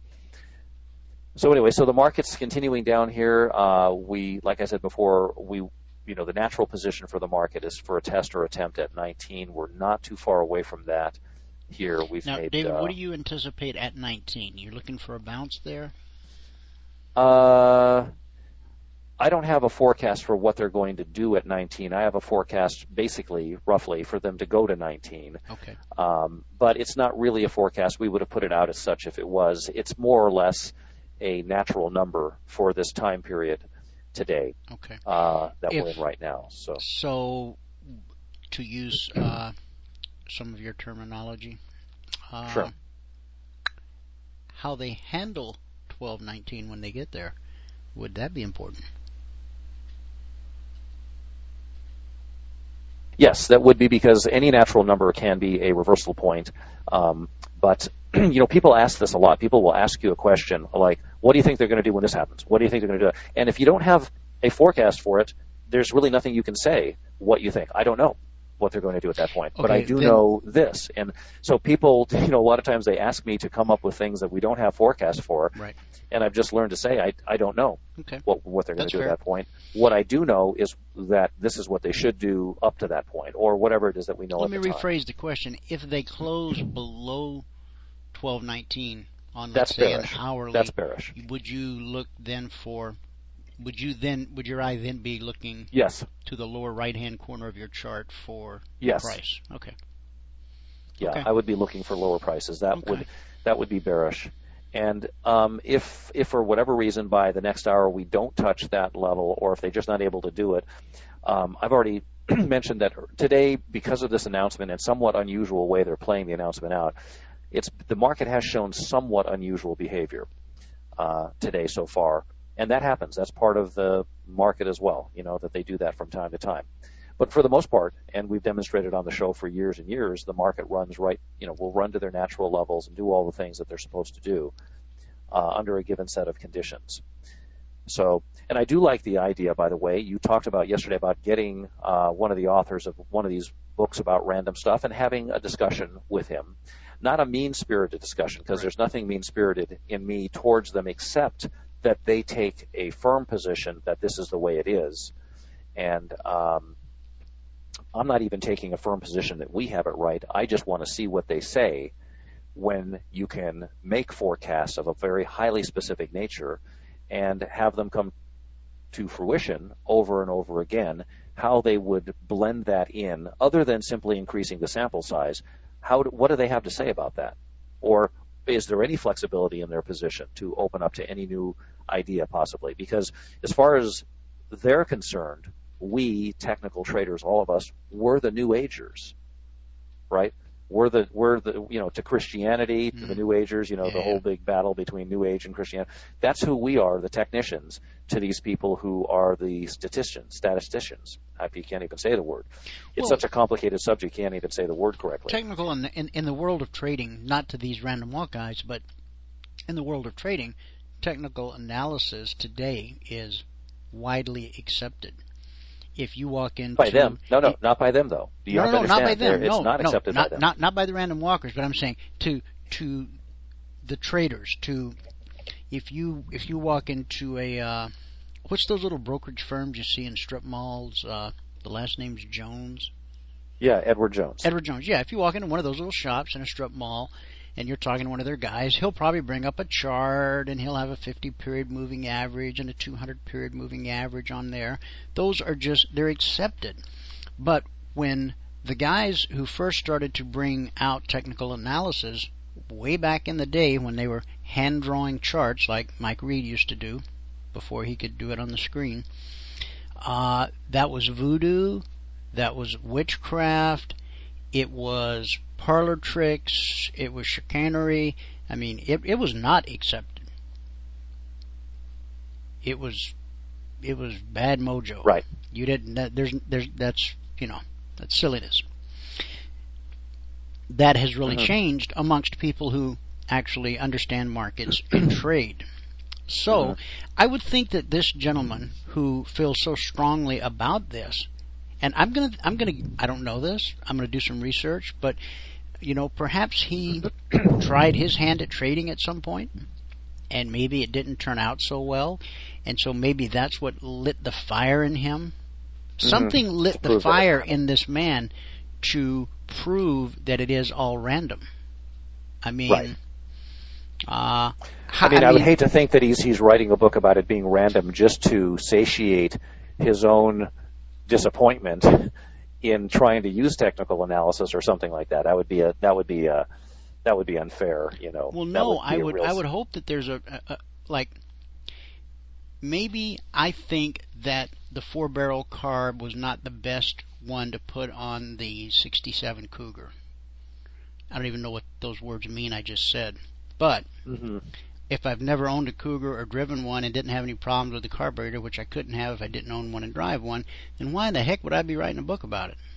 So anyway, so the market's continuing down here. Like I said before, the natural position for the market is for a test or attempt at 19. We're not too far away from that here. Now, David, what do you anticipate at 19? You're looking for a bounce there? I don't have a forecast for what they're going to do at 19. I have a forecast, basically, roughly, for them to go to 19. Okay. But it's not really a forecast. We would have put it out as such if it was. It's more or less a natural number for this time period today. Okay. That we're in right now. So to use some of your terminology, sure. How they handle 1219 when they get there, would that be important? Yes, that would be, because any natural number can be a reversal point. But, people ask this a lot. People will ask you a question like, what do you think they're going to do when this happens? What do you think they're going to do? And if you don't have a forecast for it, there's really nothing you can say what you think. I don't know what they're going to do at that point. Okay, but I do know this. And so people, a lot of times they ask me to come up with things that we don't have forecasts for. Right. And I've just learned to say I don't know what they're going to do at that point. What I do know is that this is what they should do up to that point, or whatever it is that we know at the time. Let me rephrase the question. If they close below 1219 on, let's say, bearish. An hourly, that's bearish. Would you look then for? Would your eye then be looking? Yes. To the lower right-hand corner of your chart for price? Okay. Yeah, okay. I would be looking for lower prices. That would be bearish. And if for whatever reason by the next hour we don't touch that level, or if they're just not able to do it, I've already mentioned that today, because of this announcement and somewhat unusual way they're playing the announcement out, the market has shown somewhat unusual behavior today so far. And that happens. That's part of the market as well, that they do that from time to time. But for the most part, and we've demonstrated on the show for years and years, the market runs right, will run to their natural levels and do all the things that they're supposed to do under a given set of conditions. So, and I do like the idea, by the way, you talked about yesterday about getting one of the authors of one of these books about random stuff and having a discussion with him. Not a mean-spirited discussion, because there's nothing mean-spirited in me towards them except that they take a firm position that this is the way it is. And I'm not even taking a firm position that we have it right. I just want to see what they say when you can make forecasts of a very highly specific nature and have them come to fruition over and over again, how they would blend that in, other than simply increasing the sample size. What do they have to say about that? Or is there any flexibility in their position to open up to any new idea possibly? Because as far as they're concerned, we technical traders, all of us, we're the New Agers, right? We're the to Christianity, to the New Agers, the whole big battle between New Age and Christianity. That's who we are, the technicians, to these people who are the statisticians. You can't even say the word. It's such a complicated subject, you can't even say the word correctly. Technical in the world of trading, not to these random walk guys, but in the world of trading, technical analysis today is widely accepted. If you walk into... By them? No, not by them, though. You have to understand, not by them. It's not accepted by them. Not by the random walkers, but I'm saying to the traders. If you walk into a... what's those little brokerage firms you see in strip malls? The last name's Jones. Yeah, Edward Jones. Edward Jones, yeah. If you walk into one of those little shops in a strip mall and you're talking to one of their guys, he'll probably bring up a chart and he'll have a 50-period moving average and a 200-period moving average on there. Those are they're accepted. But when the guys who first started to bring out technical analysis way back in the day when they were hand-drawing charts like Mike Reed used to do before he could do it on the screen, that was voodoo, that was witchcraft, it was parlor tricks, it was chicanery. I mean, it was not accepted. It was bad mojo. Right. You didn't. That's silliness. That has really changed amongst people who actually understand markets and trade. So, I would think that this gentleman who feels so strongly about this, and I'm gonna I don't know this. I'm gonna do some research, but perhaps he tried his hand at trading at some point, and maybe it didn't turn out so well, and so maybe that's what lit the fire in him. Something lit the fire in this man to prove that it is all random. I mean, right. I would hate to think that he's writing a book about it being random just to satiate his own disappointment in trying to use technical analysis or something like that. That would be unfair, Well, no, I would hope that there's maybe I think that the 4-barrel carb was not the best one to put on the 67 Cougar. I don't even know what those words mean I just said. But if I've never owned a Cougar or driven one and didn't have any problems with the carburetor, which I couldn't have if I didn't own one and drive one, then why in the heck would I be writing a book about it?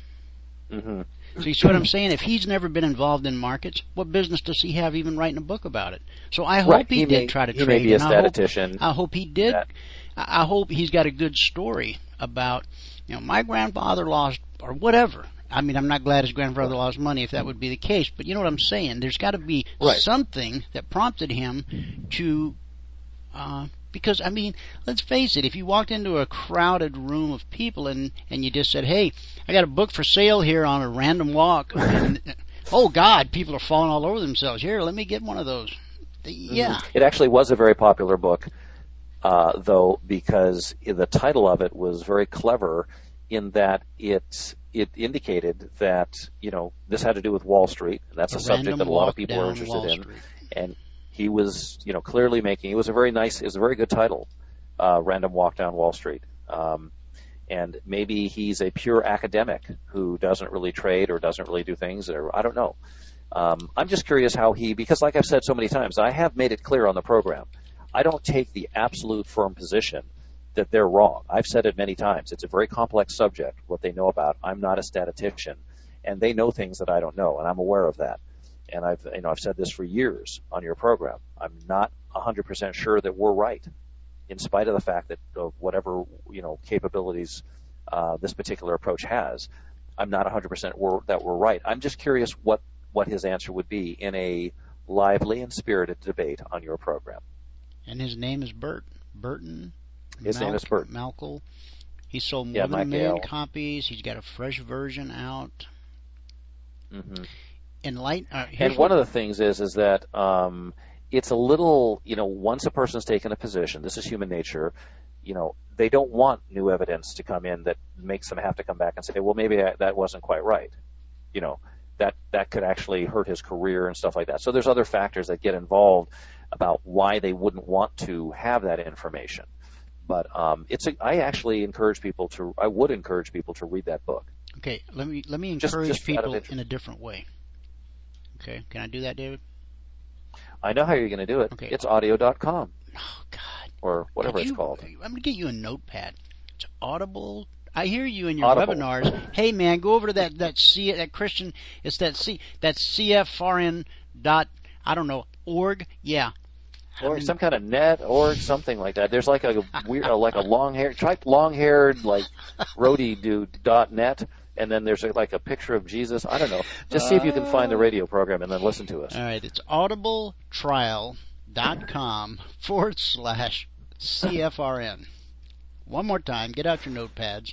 So you see what I'm saying? If he's never been involved in markets, what business does he have even writing a book about it? So I hope he did try to trade. He may be a statistician. I hope he did. I hope he's got a good story about, my grandfather lost, or whatever. I mean, I'm not glad his grandfather lost money if that would be the case, but you know what I'm saying? There's got to be something that prompted him to, because, let's face it, if you walked into a crowded room of people and you just said, hey, I got a book for sale here on a random walk, and, oh, God, people are falling all over themselves. Here, let me get one of those. Yeah. It actually was a very popular book, though, because the title of it was very clever in that it indicated that, this had to do with Wall Street, and that's a subject that a lot of people are interested in. And he was, clearly it was a very good title, Random Walk Down Wall Street. And maybe he's a pure academic who doesn't really trade or doesn't really do things, or I don't know. I'm just curious because like I've said so many times, I have made it clear on the program, I don't take the absolute firm position that they're wrong. I've said it many times. It's a very complex subject, what they know about. I'm not a statistician, and they know things that I don't know, and I'm aware of that. And I've said this for years on your program. I'm not 100% sure that we're right, in spite of the fact that of whatever capabilities this particular approach has. I'm not 100% that we're right. I'm just curious what his answer would be in a lively and spirited debate on your program. And his name is Burton. His name is Burton. Malkel. He sold more than 1 million copies. He's got a fresh version out. And one of the things is that it's a little, once a person's taken a position, this is human nature, they don't want new evidence to come in that makes them have to come back and say, well, maybe that wasn't quite right. that could actually hurt his career and stuff like that. So there's other factors that get involved about why they wouldn't want to have that information. But I would encourage people to read that book. Okay, let me encourage just people in a different way. Okay, can I do that, David? I know how you're going to do it. Okay. It's audio.com. Oh, God. Or whatever it's called. I'm going to get you a notepad. It's Audible. I hear you in your Audible. webinars. Hey, man, go over to that Christian. It's that CFRN I don't know, org. Yeah. Or some kind of net or something like that. There's like a weird, like a long-haired, like roadie dude.net, and then there's like a picture of Jesus. I don't know. Just see if you can find the radio program and then listen to us. All right, it's audibletrial.com/CFRN. One more time, get out your notepads.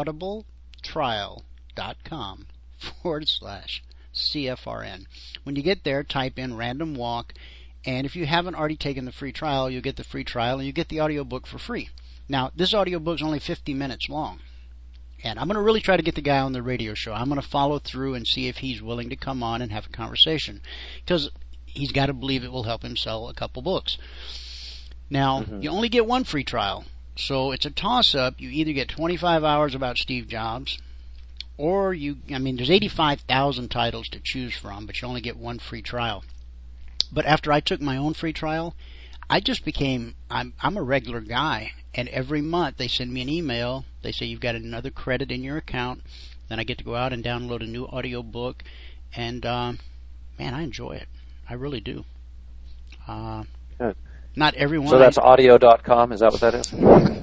audibletrial.com/CFRN. When you get there, type in Random Walk. And if you haven't already taken the free trial, you'll get the free trial and you get the audiobook for free. Now, this audiobook is only 50 minutes long. And I'm going to really try to get the guy on the radio show. I'm going to follow through and see if he's willing to come on and have a conversation. Because he's got to believe it will help him sell a couple books. Now, you only get one free trial. So it's a toss-up. You either get 25 hours about Steve Jobs, or there's 85,000 titles to choose from, but you only get one free trial. But after I took my own free trial, I just became, I'm a regular guy, and every month they send me an email. They say you've got another credit in your account. Then I get to go out and download a new audio book, and man, I enjoy it. I really do. Good. Not everyone. So that's audio.com. Is that what that is?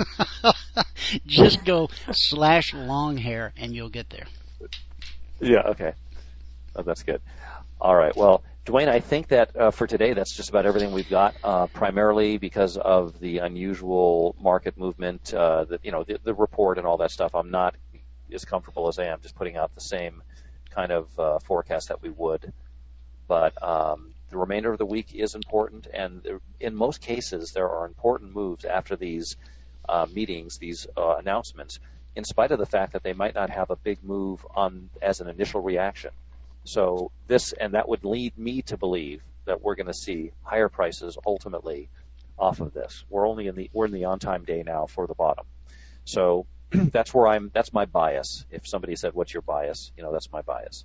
Just go /longhair and you'll get there. Yeah. Okay. Oh, that's good. All right. Well, Dwayne, I think that for today, that's just about everything we've got. Primarily because of the unusual market movement, the report and all that stuff. I'm not as comfortable as I am just putting out the same kind of forecast that we would. But the remainder of the week is important, and in most cases, there are important moves after these meetings, these announcements, in spite of the fact that they might not have a big move on as an initial reaction. So that would lead me to believe that we're going to see higher prices ultimately off of this. We're in the on-time day now for the bottom. So that's my bias. If somebody said, "What's your bias?" That's my bias.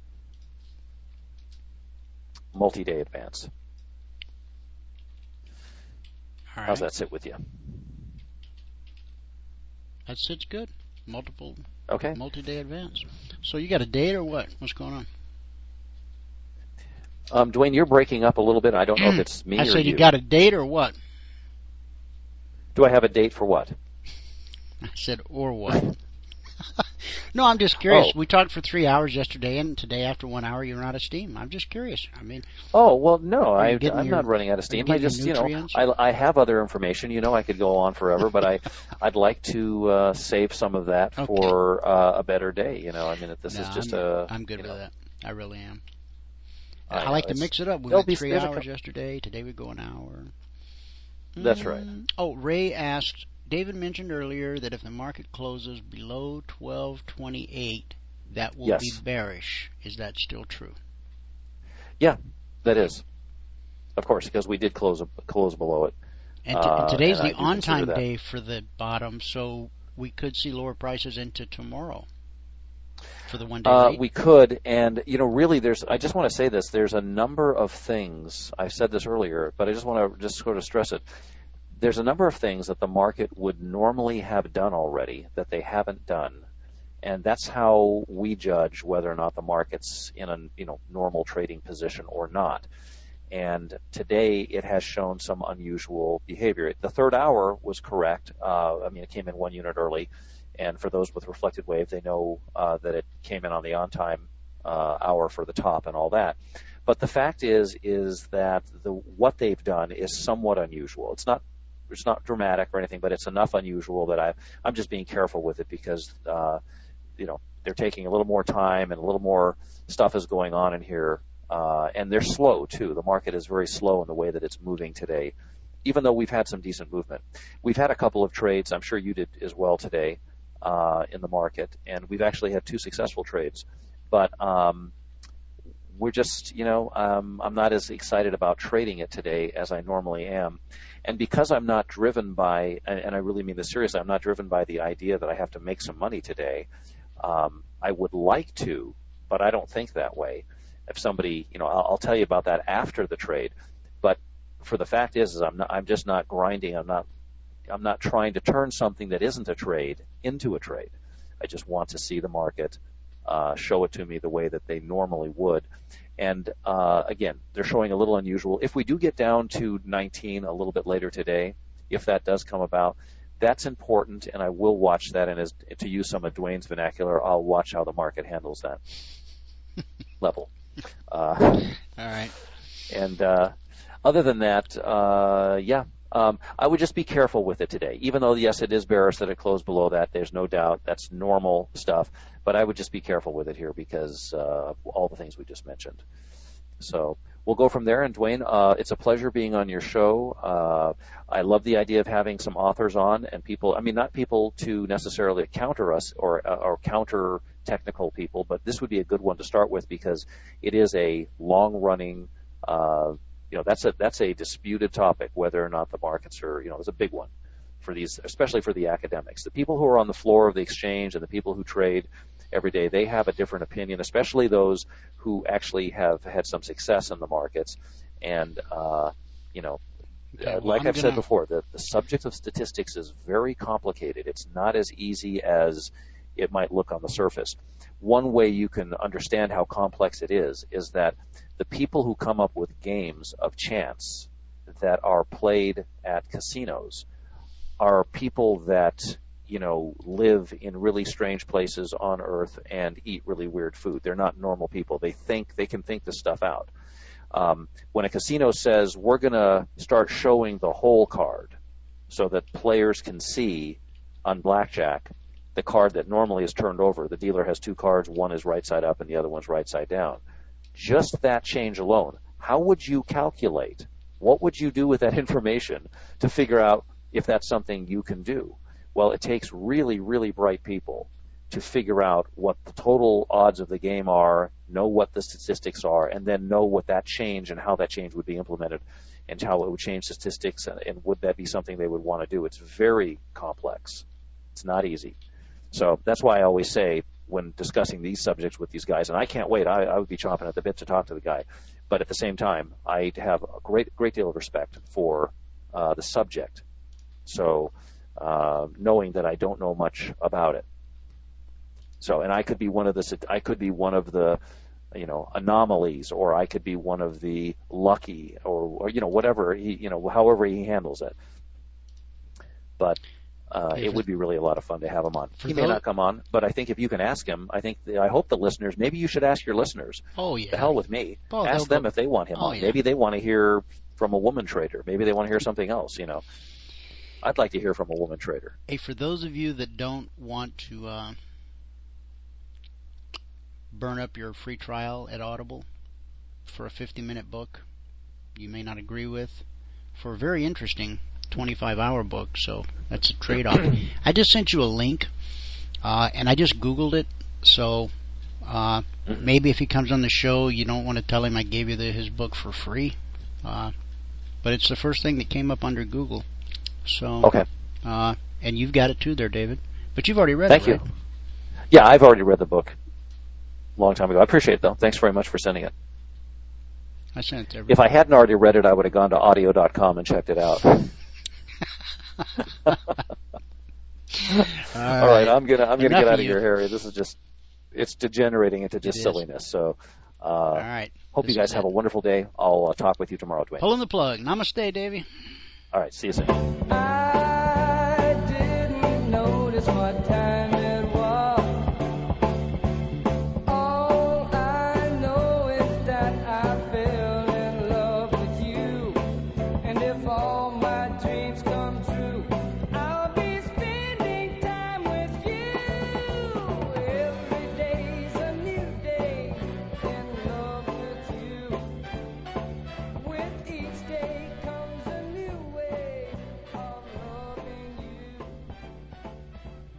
Multi-day advance. All right. How's that sit with you? That sits good. Okay. Multi-day advance. So you got a date or what? What's going on? Dwayne, you're breaking up a little bit. I don't know if it's me or you. I said you got a date or what? Do I have a date for what? I said, or what? No, I'm just curious. Oh. We talked for 3 hours yesterday, and today after 1 hour, you're out of steam. I'm just curious. Oh, well, no, I'm getting not running out of steam. I just, nutrients? I have other information. I could go on forever, but I'd like to save some of that for a better day. I'm good with that. I really am. I like to mix it up. We went 3 hours yesterday. Today we go an hour. That's right. Oh, Ray asked, David mentioned earlier that if the market closes below 12.28, that will be bearish. Is that still true? Yeah, that is. Of course, because we did close below it. And today's the on-time day for the bottom, so we could see lower prices into tomorrow for the one-day rate. We could, and really, I just want to say this. There's a number of things. I said this earlier, but I just want to sort of stress it. There's a number of things that the market would normally have done already that they haven't done, and that's how we judge whether or not the market's in a normal trading position or not. And today it has shown some unusual behavior. The third hour was correct. It came in 1 unit early, and for those with reflected wave, they know that it came in on the on-time hour for the top and all that. But the fact is that what they've done is somewhat unusual. It's not dramatic or anything, but it's enough unusual that I'm just being careful with it because they're taking a little more time and a little more stuff is going on in here, and they're slow too. The market is very slow in the way that it's moving today, even though we've had some decent movement. We've had a couple of trades. I'm sure you did as well today in the market, and we've actually had 2 successful trades. But we're just, I'm not as excited about trading it today as I normally am. And because I'm not driven by, and I really mean this seriously, I'm not driven by the idea that I have to make some money today. I would like to, but I don't think that way. If somebody, I'll tell you about that after the trade. But for the fact is I'm just not grinding. I'm not trying to turn something that isn't a trade into a trade. I just want to see the market show it to me the way that they normally would. And again, they're showing a little unusual. If we do get down to 19 a little bit later today, if that does come about, that's important, and I will watch that. And to use some of Dwayne's vernacular, I'll watch how the market handles that level. All right. And other than that, I would just be careful with it today. Even though, yes, it is bearish that it closed below that. There's no doubt. That's normal stuff. But I would just be careful with it here because of all the things we just mentioned. So we'll go from there. And Dwayne, it's a pleasure being on your show. I love the idea of having some authors on and people, not people to necessarily counter us or counter technical people, but this would be a good one to start with because it is a long-running, that's a disputed topic, whether or not the markets are, it's a big one for these, especially for the academics. The people who are on the floor of the exchange and the people who trade every day, they have a different opinion, especially those who actually have had some success in the markets. And, like I've said before, the subject of statistics is very complicated. It's not as easy as it might look on the surface. One way you can understand how complex it is that the people who come up with games of chance that are played at casinos are people that, live in really strange places on Earth and eat really weird food. They're not normal people. They can think this stuff out. When a casino says, we're going to start showing the whole card so that players can see on blackjack the card that normally is turned over. The dealer has two cards. One is right side up and the other one's right side down. Just that change alone, how would you calculate? What would you do with that information to figure out if that's something you can do? Well, it takes really, really bright people to figure out what the total odds of the game are, know what the statistics are, and then know what that change and how that change would be implemented and how it would change statistics and would that be something they would want to do. It's very complex. It's not easy. So that's why I always say when discussing these subjects with these guys, and I can't wait, I would be chomping at the bit to talk to the guy, but at the same time, I have a great deal of respect for the subject. So knowing that I don't know much about it. So, and I could be one of the anomalies, or I could be one of the lucky, or whatever however he handles it. But it would be really a lot of fun to have him on. He may not come on, but I think if you can ask him, I hope the listeners, maybe you should ask your listeners. Oh, yeah. The hell with me. Ask them if they want him on. Yeah. Maybe they want to hear from a woman trader. Maybe they want to hear something else, I'd like to hear from a woman trader. Hey, for those of you that don't want to burn up your free trial at Audible for a 50-minute book you may not agree with, for a very interesting 25-hour book, so that's a trade-off. I just sent you a link, and I just Googled it, so maybe if he comes on the show, you don't want to tell him I gave you his book for free, but it's the first thing that came up under Google. So, okay. And you've got it too there, David, but you've already read it, right? Thank you. Yeah, I've already read the book a long time ago. I appreciate it, though. Thanks very much for sending it. I sent it to everybody. If I hadn't already read it, I would have gone to audio.com and checked it out. All right, I'm gonna get out of here, Harry. This is it's degenerating into just silliness. So, all right. Hope you guys have a wonderful day. I'll talk with you tomorrow, Dwayne. Pulling the plug. Namaste, Davey. All right, see you soon. I didn't notice what time it was. All I know is that I fell in love with you. And if all my dreams come true, I'll be spending time with you. Every day's a new day in love with you. With each day comes a new way of loving you.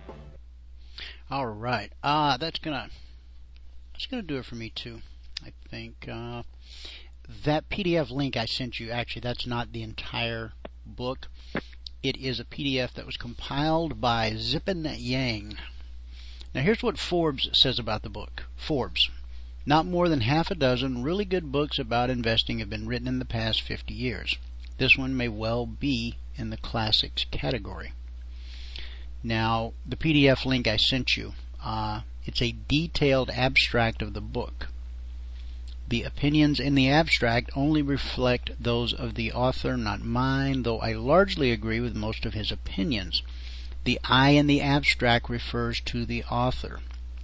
All right. That's gonna do it for me too, I think. think. That PDF link I sent you, actually, that's not the entire book. It is a PDF that was compiled by Zipin Yang. Now, here's what Forbes says about the book. Forbes. Not more than half a dozen really good books about investing have been written in the past 50 years. This one may well be in the classics category. Now, the PDF link I sent you, it's a detailed abstract of the book. The opinions in the abstract only reflect those of the author, not mine, though I largely agree with most of his opinions. The I in the abstract refers to the author.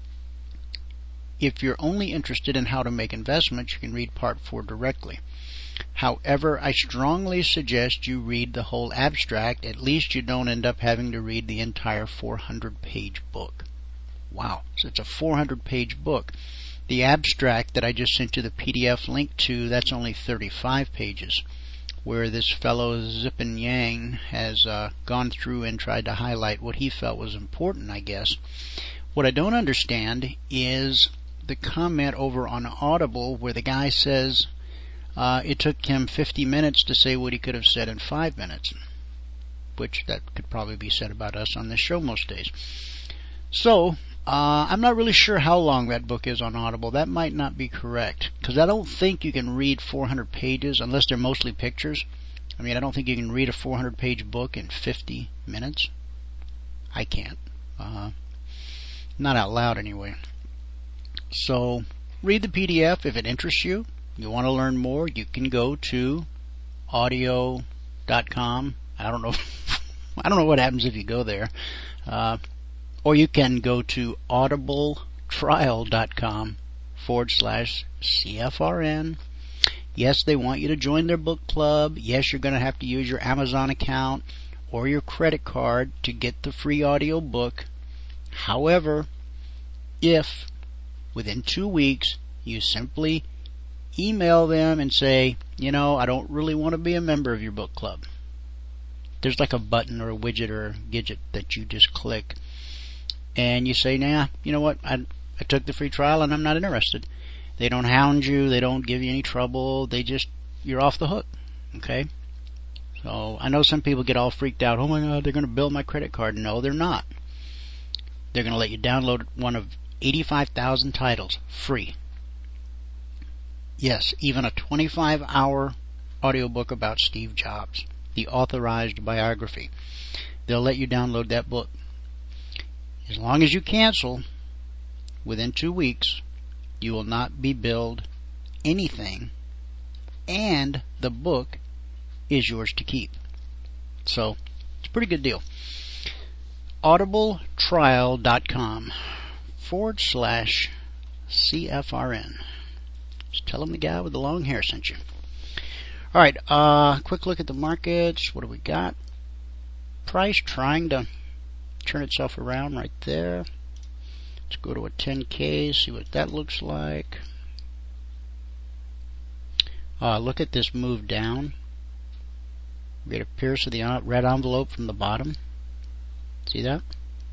If you're only interested in how to make investments, you can read Part 4 directly. However, I strongly suggest you read the whole abstract. At least you don't end up having to read the entire 400-page book. Wow, so it's a 400-page book. The abstract that I just sent you the PDF link to, that's only 35 pages, where this fellow Zipin Yang has gone through and tried to highlight what he felt was important, I guess. What I don't understand is the comment over on Audible where the guy says it took him 50 minutes to say what he could have said in 5 minutes, which that could probably be said about us on this show most days. So, I'm not really sure how long that book is on Audible. That might not be correct, because I don't think you can read 400 pages unless they're mostly pictures. I mean, I don't think you can read a 400-page book in 50 minutes. I can't. Not out loud, anyway. So, read the PDF if it interests you. You want to learn more, you can go to audio.com. I don't know what happens if you go there. Or you can go to audibletrial.com/CFRN. Yes, they want you to join their book club. Yes, you're going to have to use your Amazon account or your credit card to get the free audio book. However, if within 2 weeks you simply email them and say, I don't really want to be a member of your book club. There's like a button or a widget or a gadget that you just click. And you say, nah, you know what, I took the free trial and I'm not interested. They don't hound you. They don't give you any trouble. You're off the hook. Okay? So I know some people get all freaked out. Oh my God, they're going to bill my credit card. No, they're not. They're going to let you download one of 85,000 titles free. Yes, even a 25-hour audiobook about Steve Jobs, the authorized biography. They'll let you download that book. As long as you cancel within 2 weeks, you will not be billed anything, and the book is yours to keep. So, it's a pretty good deal. audibletrial.com/CFRN. Just tell them the guy with the long hair sent you. Alright, quick look at the markets. What do we got? Price trying to turn itself around right there. Let's go to a 10K, see what that looks like. Look at this move down. We get a pierce of the red envelope from the bottom. See that?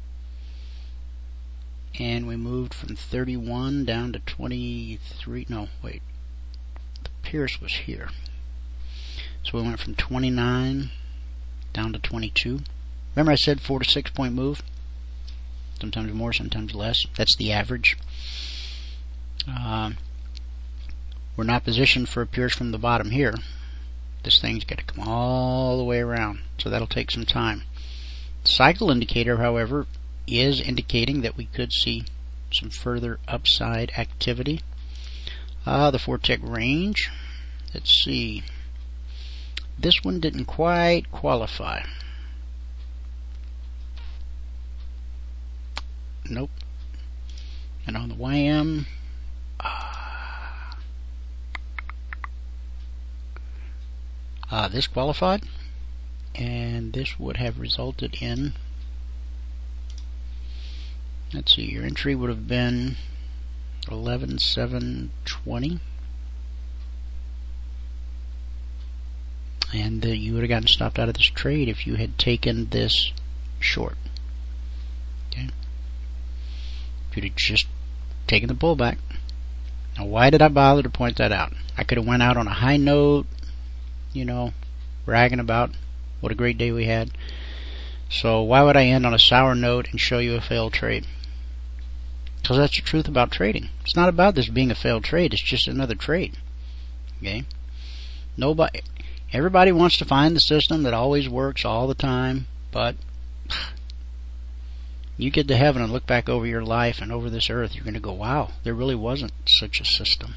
And we moved from 31 down to 23. No, wait. The pierce was here. So we went from 29 down to 22. Remember I said 4 to 6 point move? Sometimes more, sometimes less. That's the average. We're not positioned for a pierce from the bottom here. This thing's got to come all the way around. So that'll take some time. The cycle indicator, however, is indicating that we could see some further upside activity. The 4-tick range. Let's see. This one didn't quite qualify. Nope. And on the YM, this qualified, and this would have resulted in, let's see, your entry would have been 11,720, and you would have gotten stopped out of this trade if you had taken this short. Okay. If you'd have just taken the pullback. Now, why did I bother to point that out? I could have went out on a high note, bragging about what a great day we had. So why would I end on a sour note and show you a failed trade? Because that's the truth about trading. It's not about this being a failed trade. It's just another trade. Okay? Everybody wants to find the system that always works all the time, but you get to heaven and look back over your life and over this earth, you're going to go, wow, there really wasn't such a system.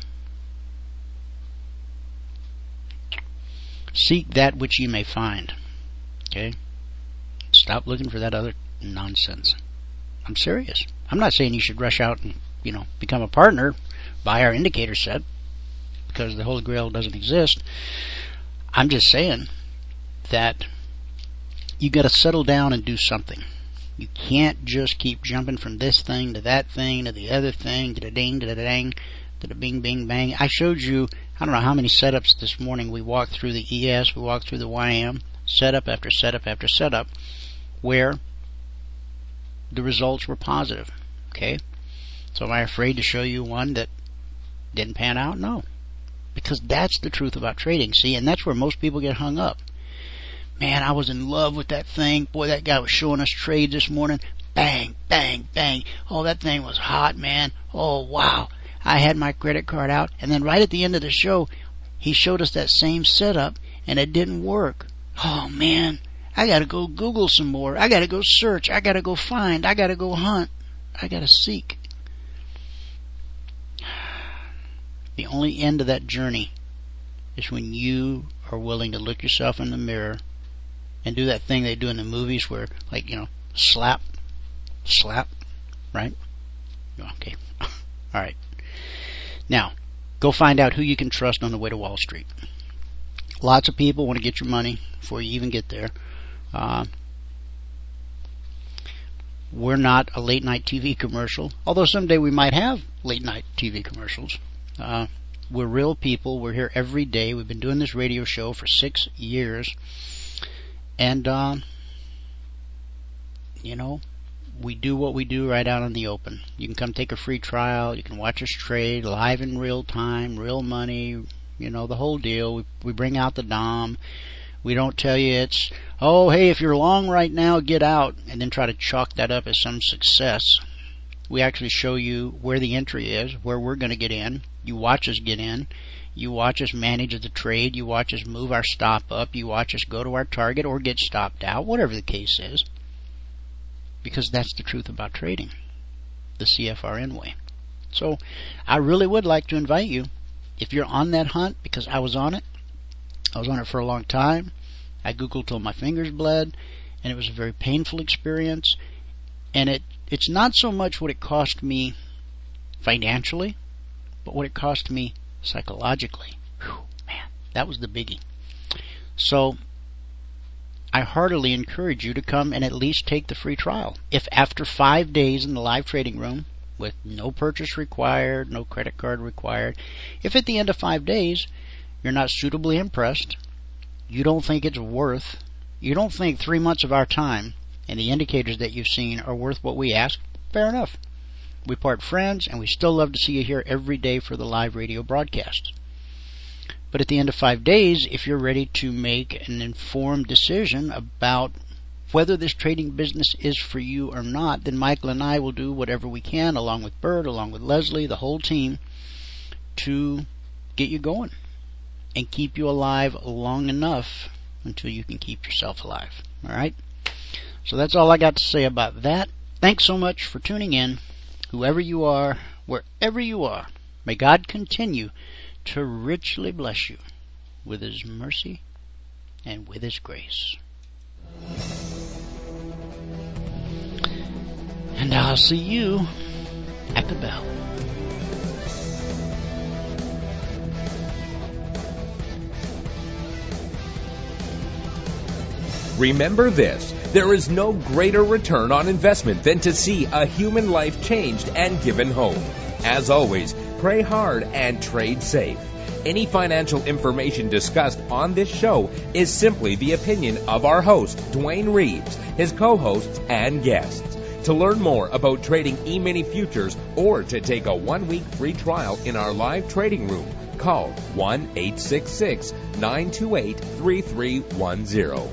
Seek that which you may find. Okay? Stop looking for that other nonsense. I'm serious. I'm not saying you should rush out and, become a partner, buy our indicator set, because the Holy Grail doesn't exist. I'm just saying that you got to settle down and do something. You can't just keep jumping from this thing to that thing to the other thing to the ding to the dang to the bing bing bang. I showed you, I don't know how many setups this morning. We walked through the ES, we walked through the YM, setup after setup after setup, where the results were positive. Okay? So am I afraid to show you one that didn't pan out? No. Because that's the truth about trading, see, and that's where most people get hung up. Man, I was in love with that thing. Boy, that guy was showing us trades this morning. Bang, bang, bang. Oh, that thing was hot, man. Oh, wow. I had my credit card out, and then right at the end of the show, he showed us that same setup, and it didn't work. Oh, man, I got to go Google some more. I got to go search. I got to go find. I got to go hunt. I got to seek. The only end of that journey is when you are willing to look yourself in the mirror and do that thing they do in the movies where, slap, right? Okay. All right. Now, go find out who you can trust on the way to Wall Street. Lots of people want to get your money before you even get there. We're not a late night TV commercial, although someday we might have late night TV commercials. We're real people. We're here every day. We've been doing this radio show for 6 years. And, we do what we do right out in the open. You can come take a free trial. You can watch us trade live in real time, real money, the whole deal. We bring out the Dom. We don't tell you it's, oh, hey, if you're long right now, get out, and then try to chalk that up as some success. We actually show you where the entry is, where we're going to get in. You watch us get in. You watch us manage the trade. You watch us move our stop up. You watch us go to our target or get stopped out, whatever the case is. Because that's the truth about trading, the CFRN way. So I really would like to invite you, if you're on that hunt, because I was on it. I was on it for a long time. I Googled till my fingers bled, and it was a very painful experience. And it's not so much what it cost me financially, but what it cost me psychologically. Whew, man, that was the biggie. So I heartily encourage you to come and at least take the free trial. If after 5 days in the live trading room, with no purchase required, no credit card required, if at the end of 5 days you're not suitably impressed, you don't think it's worth, you don't think 3 months of our time and the indicators that you've seen are worth what we ask, fair enough. We part friends, and we still love to see you here every day for the live radio broadcasts. But at the end of 5 days, if you're ready to make an informed decision about whether this trading business is for you or not, then Michael and I will do whatever we can, along with Bert, along with Leslie, the whole team, to get you going and keep you alive long enough until you can keep yourself alive. All right? So that's all I got to say about that. Thanks so much for tuning in. Whoever you are, wherever you are, may God continue to richly bless you with His mercy and with His grace. And I'll see you at the bell. Remember this, there is no greater return on investment than to see a human life changed and given hope. As always, pray hard and trade safe. Any financial information discussed on this show is simply the opinion of our host, Dwayne Reeves, his co-hosts, and guests. To learn more about trading E-mini futures or to take a 1-week free trial in our live trading room, call 1-866-928-3310.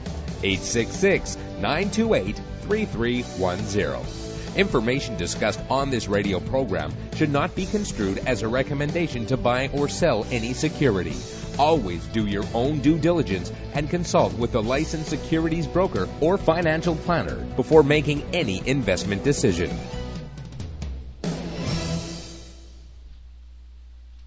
866-928-3310. Information discussed on this radio program should not be construed as a recommendation to buy or sell any security. Always do your own due diligence and consult with a licensed securities broker or financial planner before making any investment decision.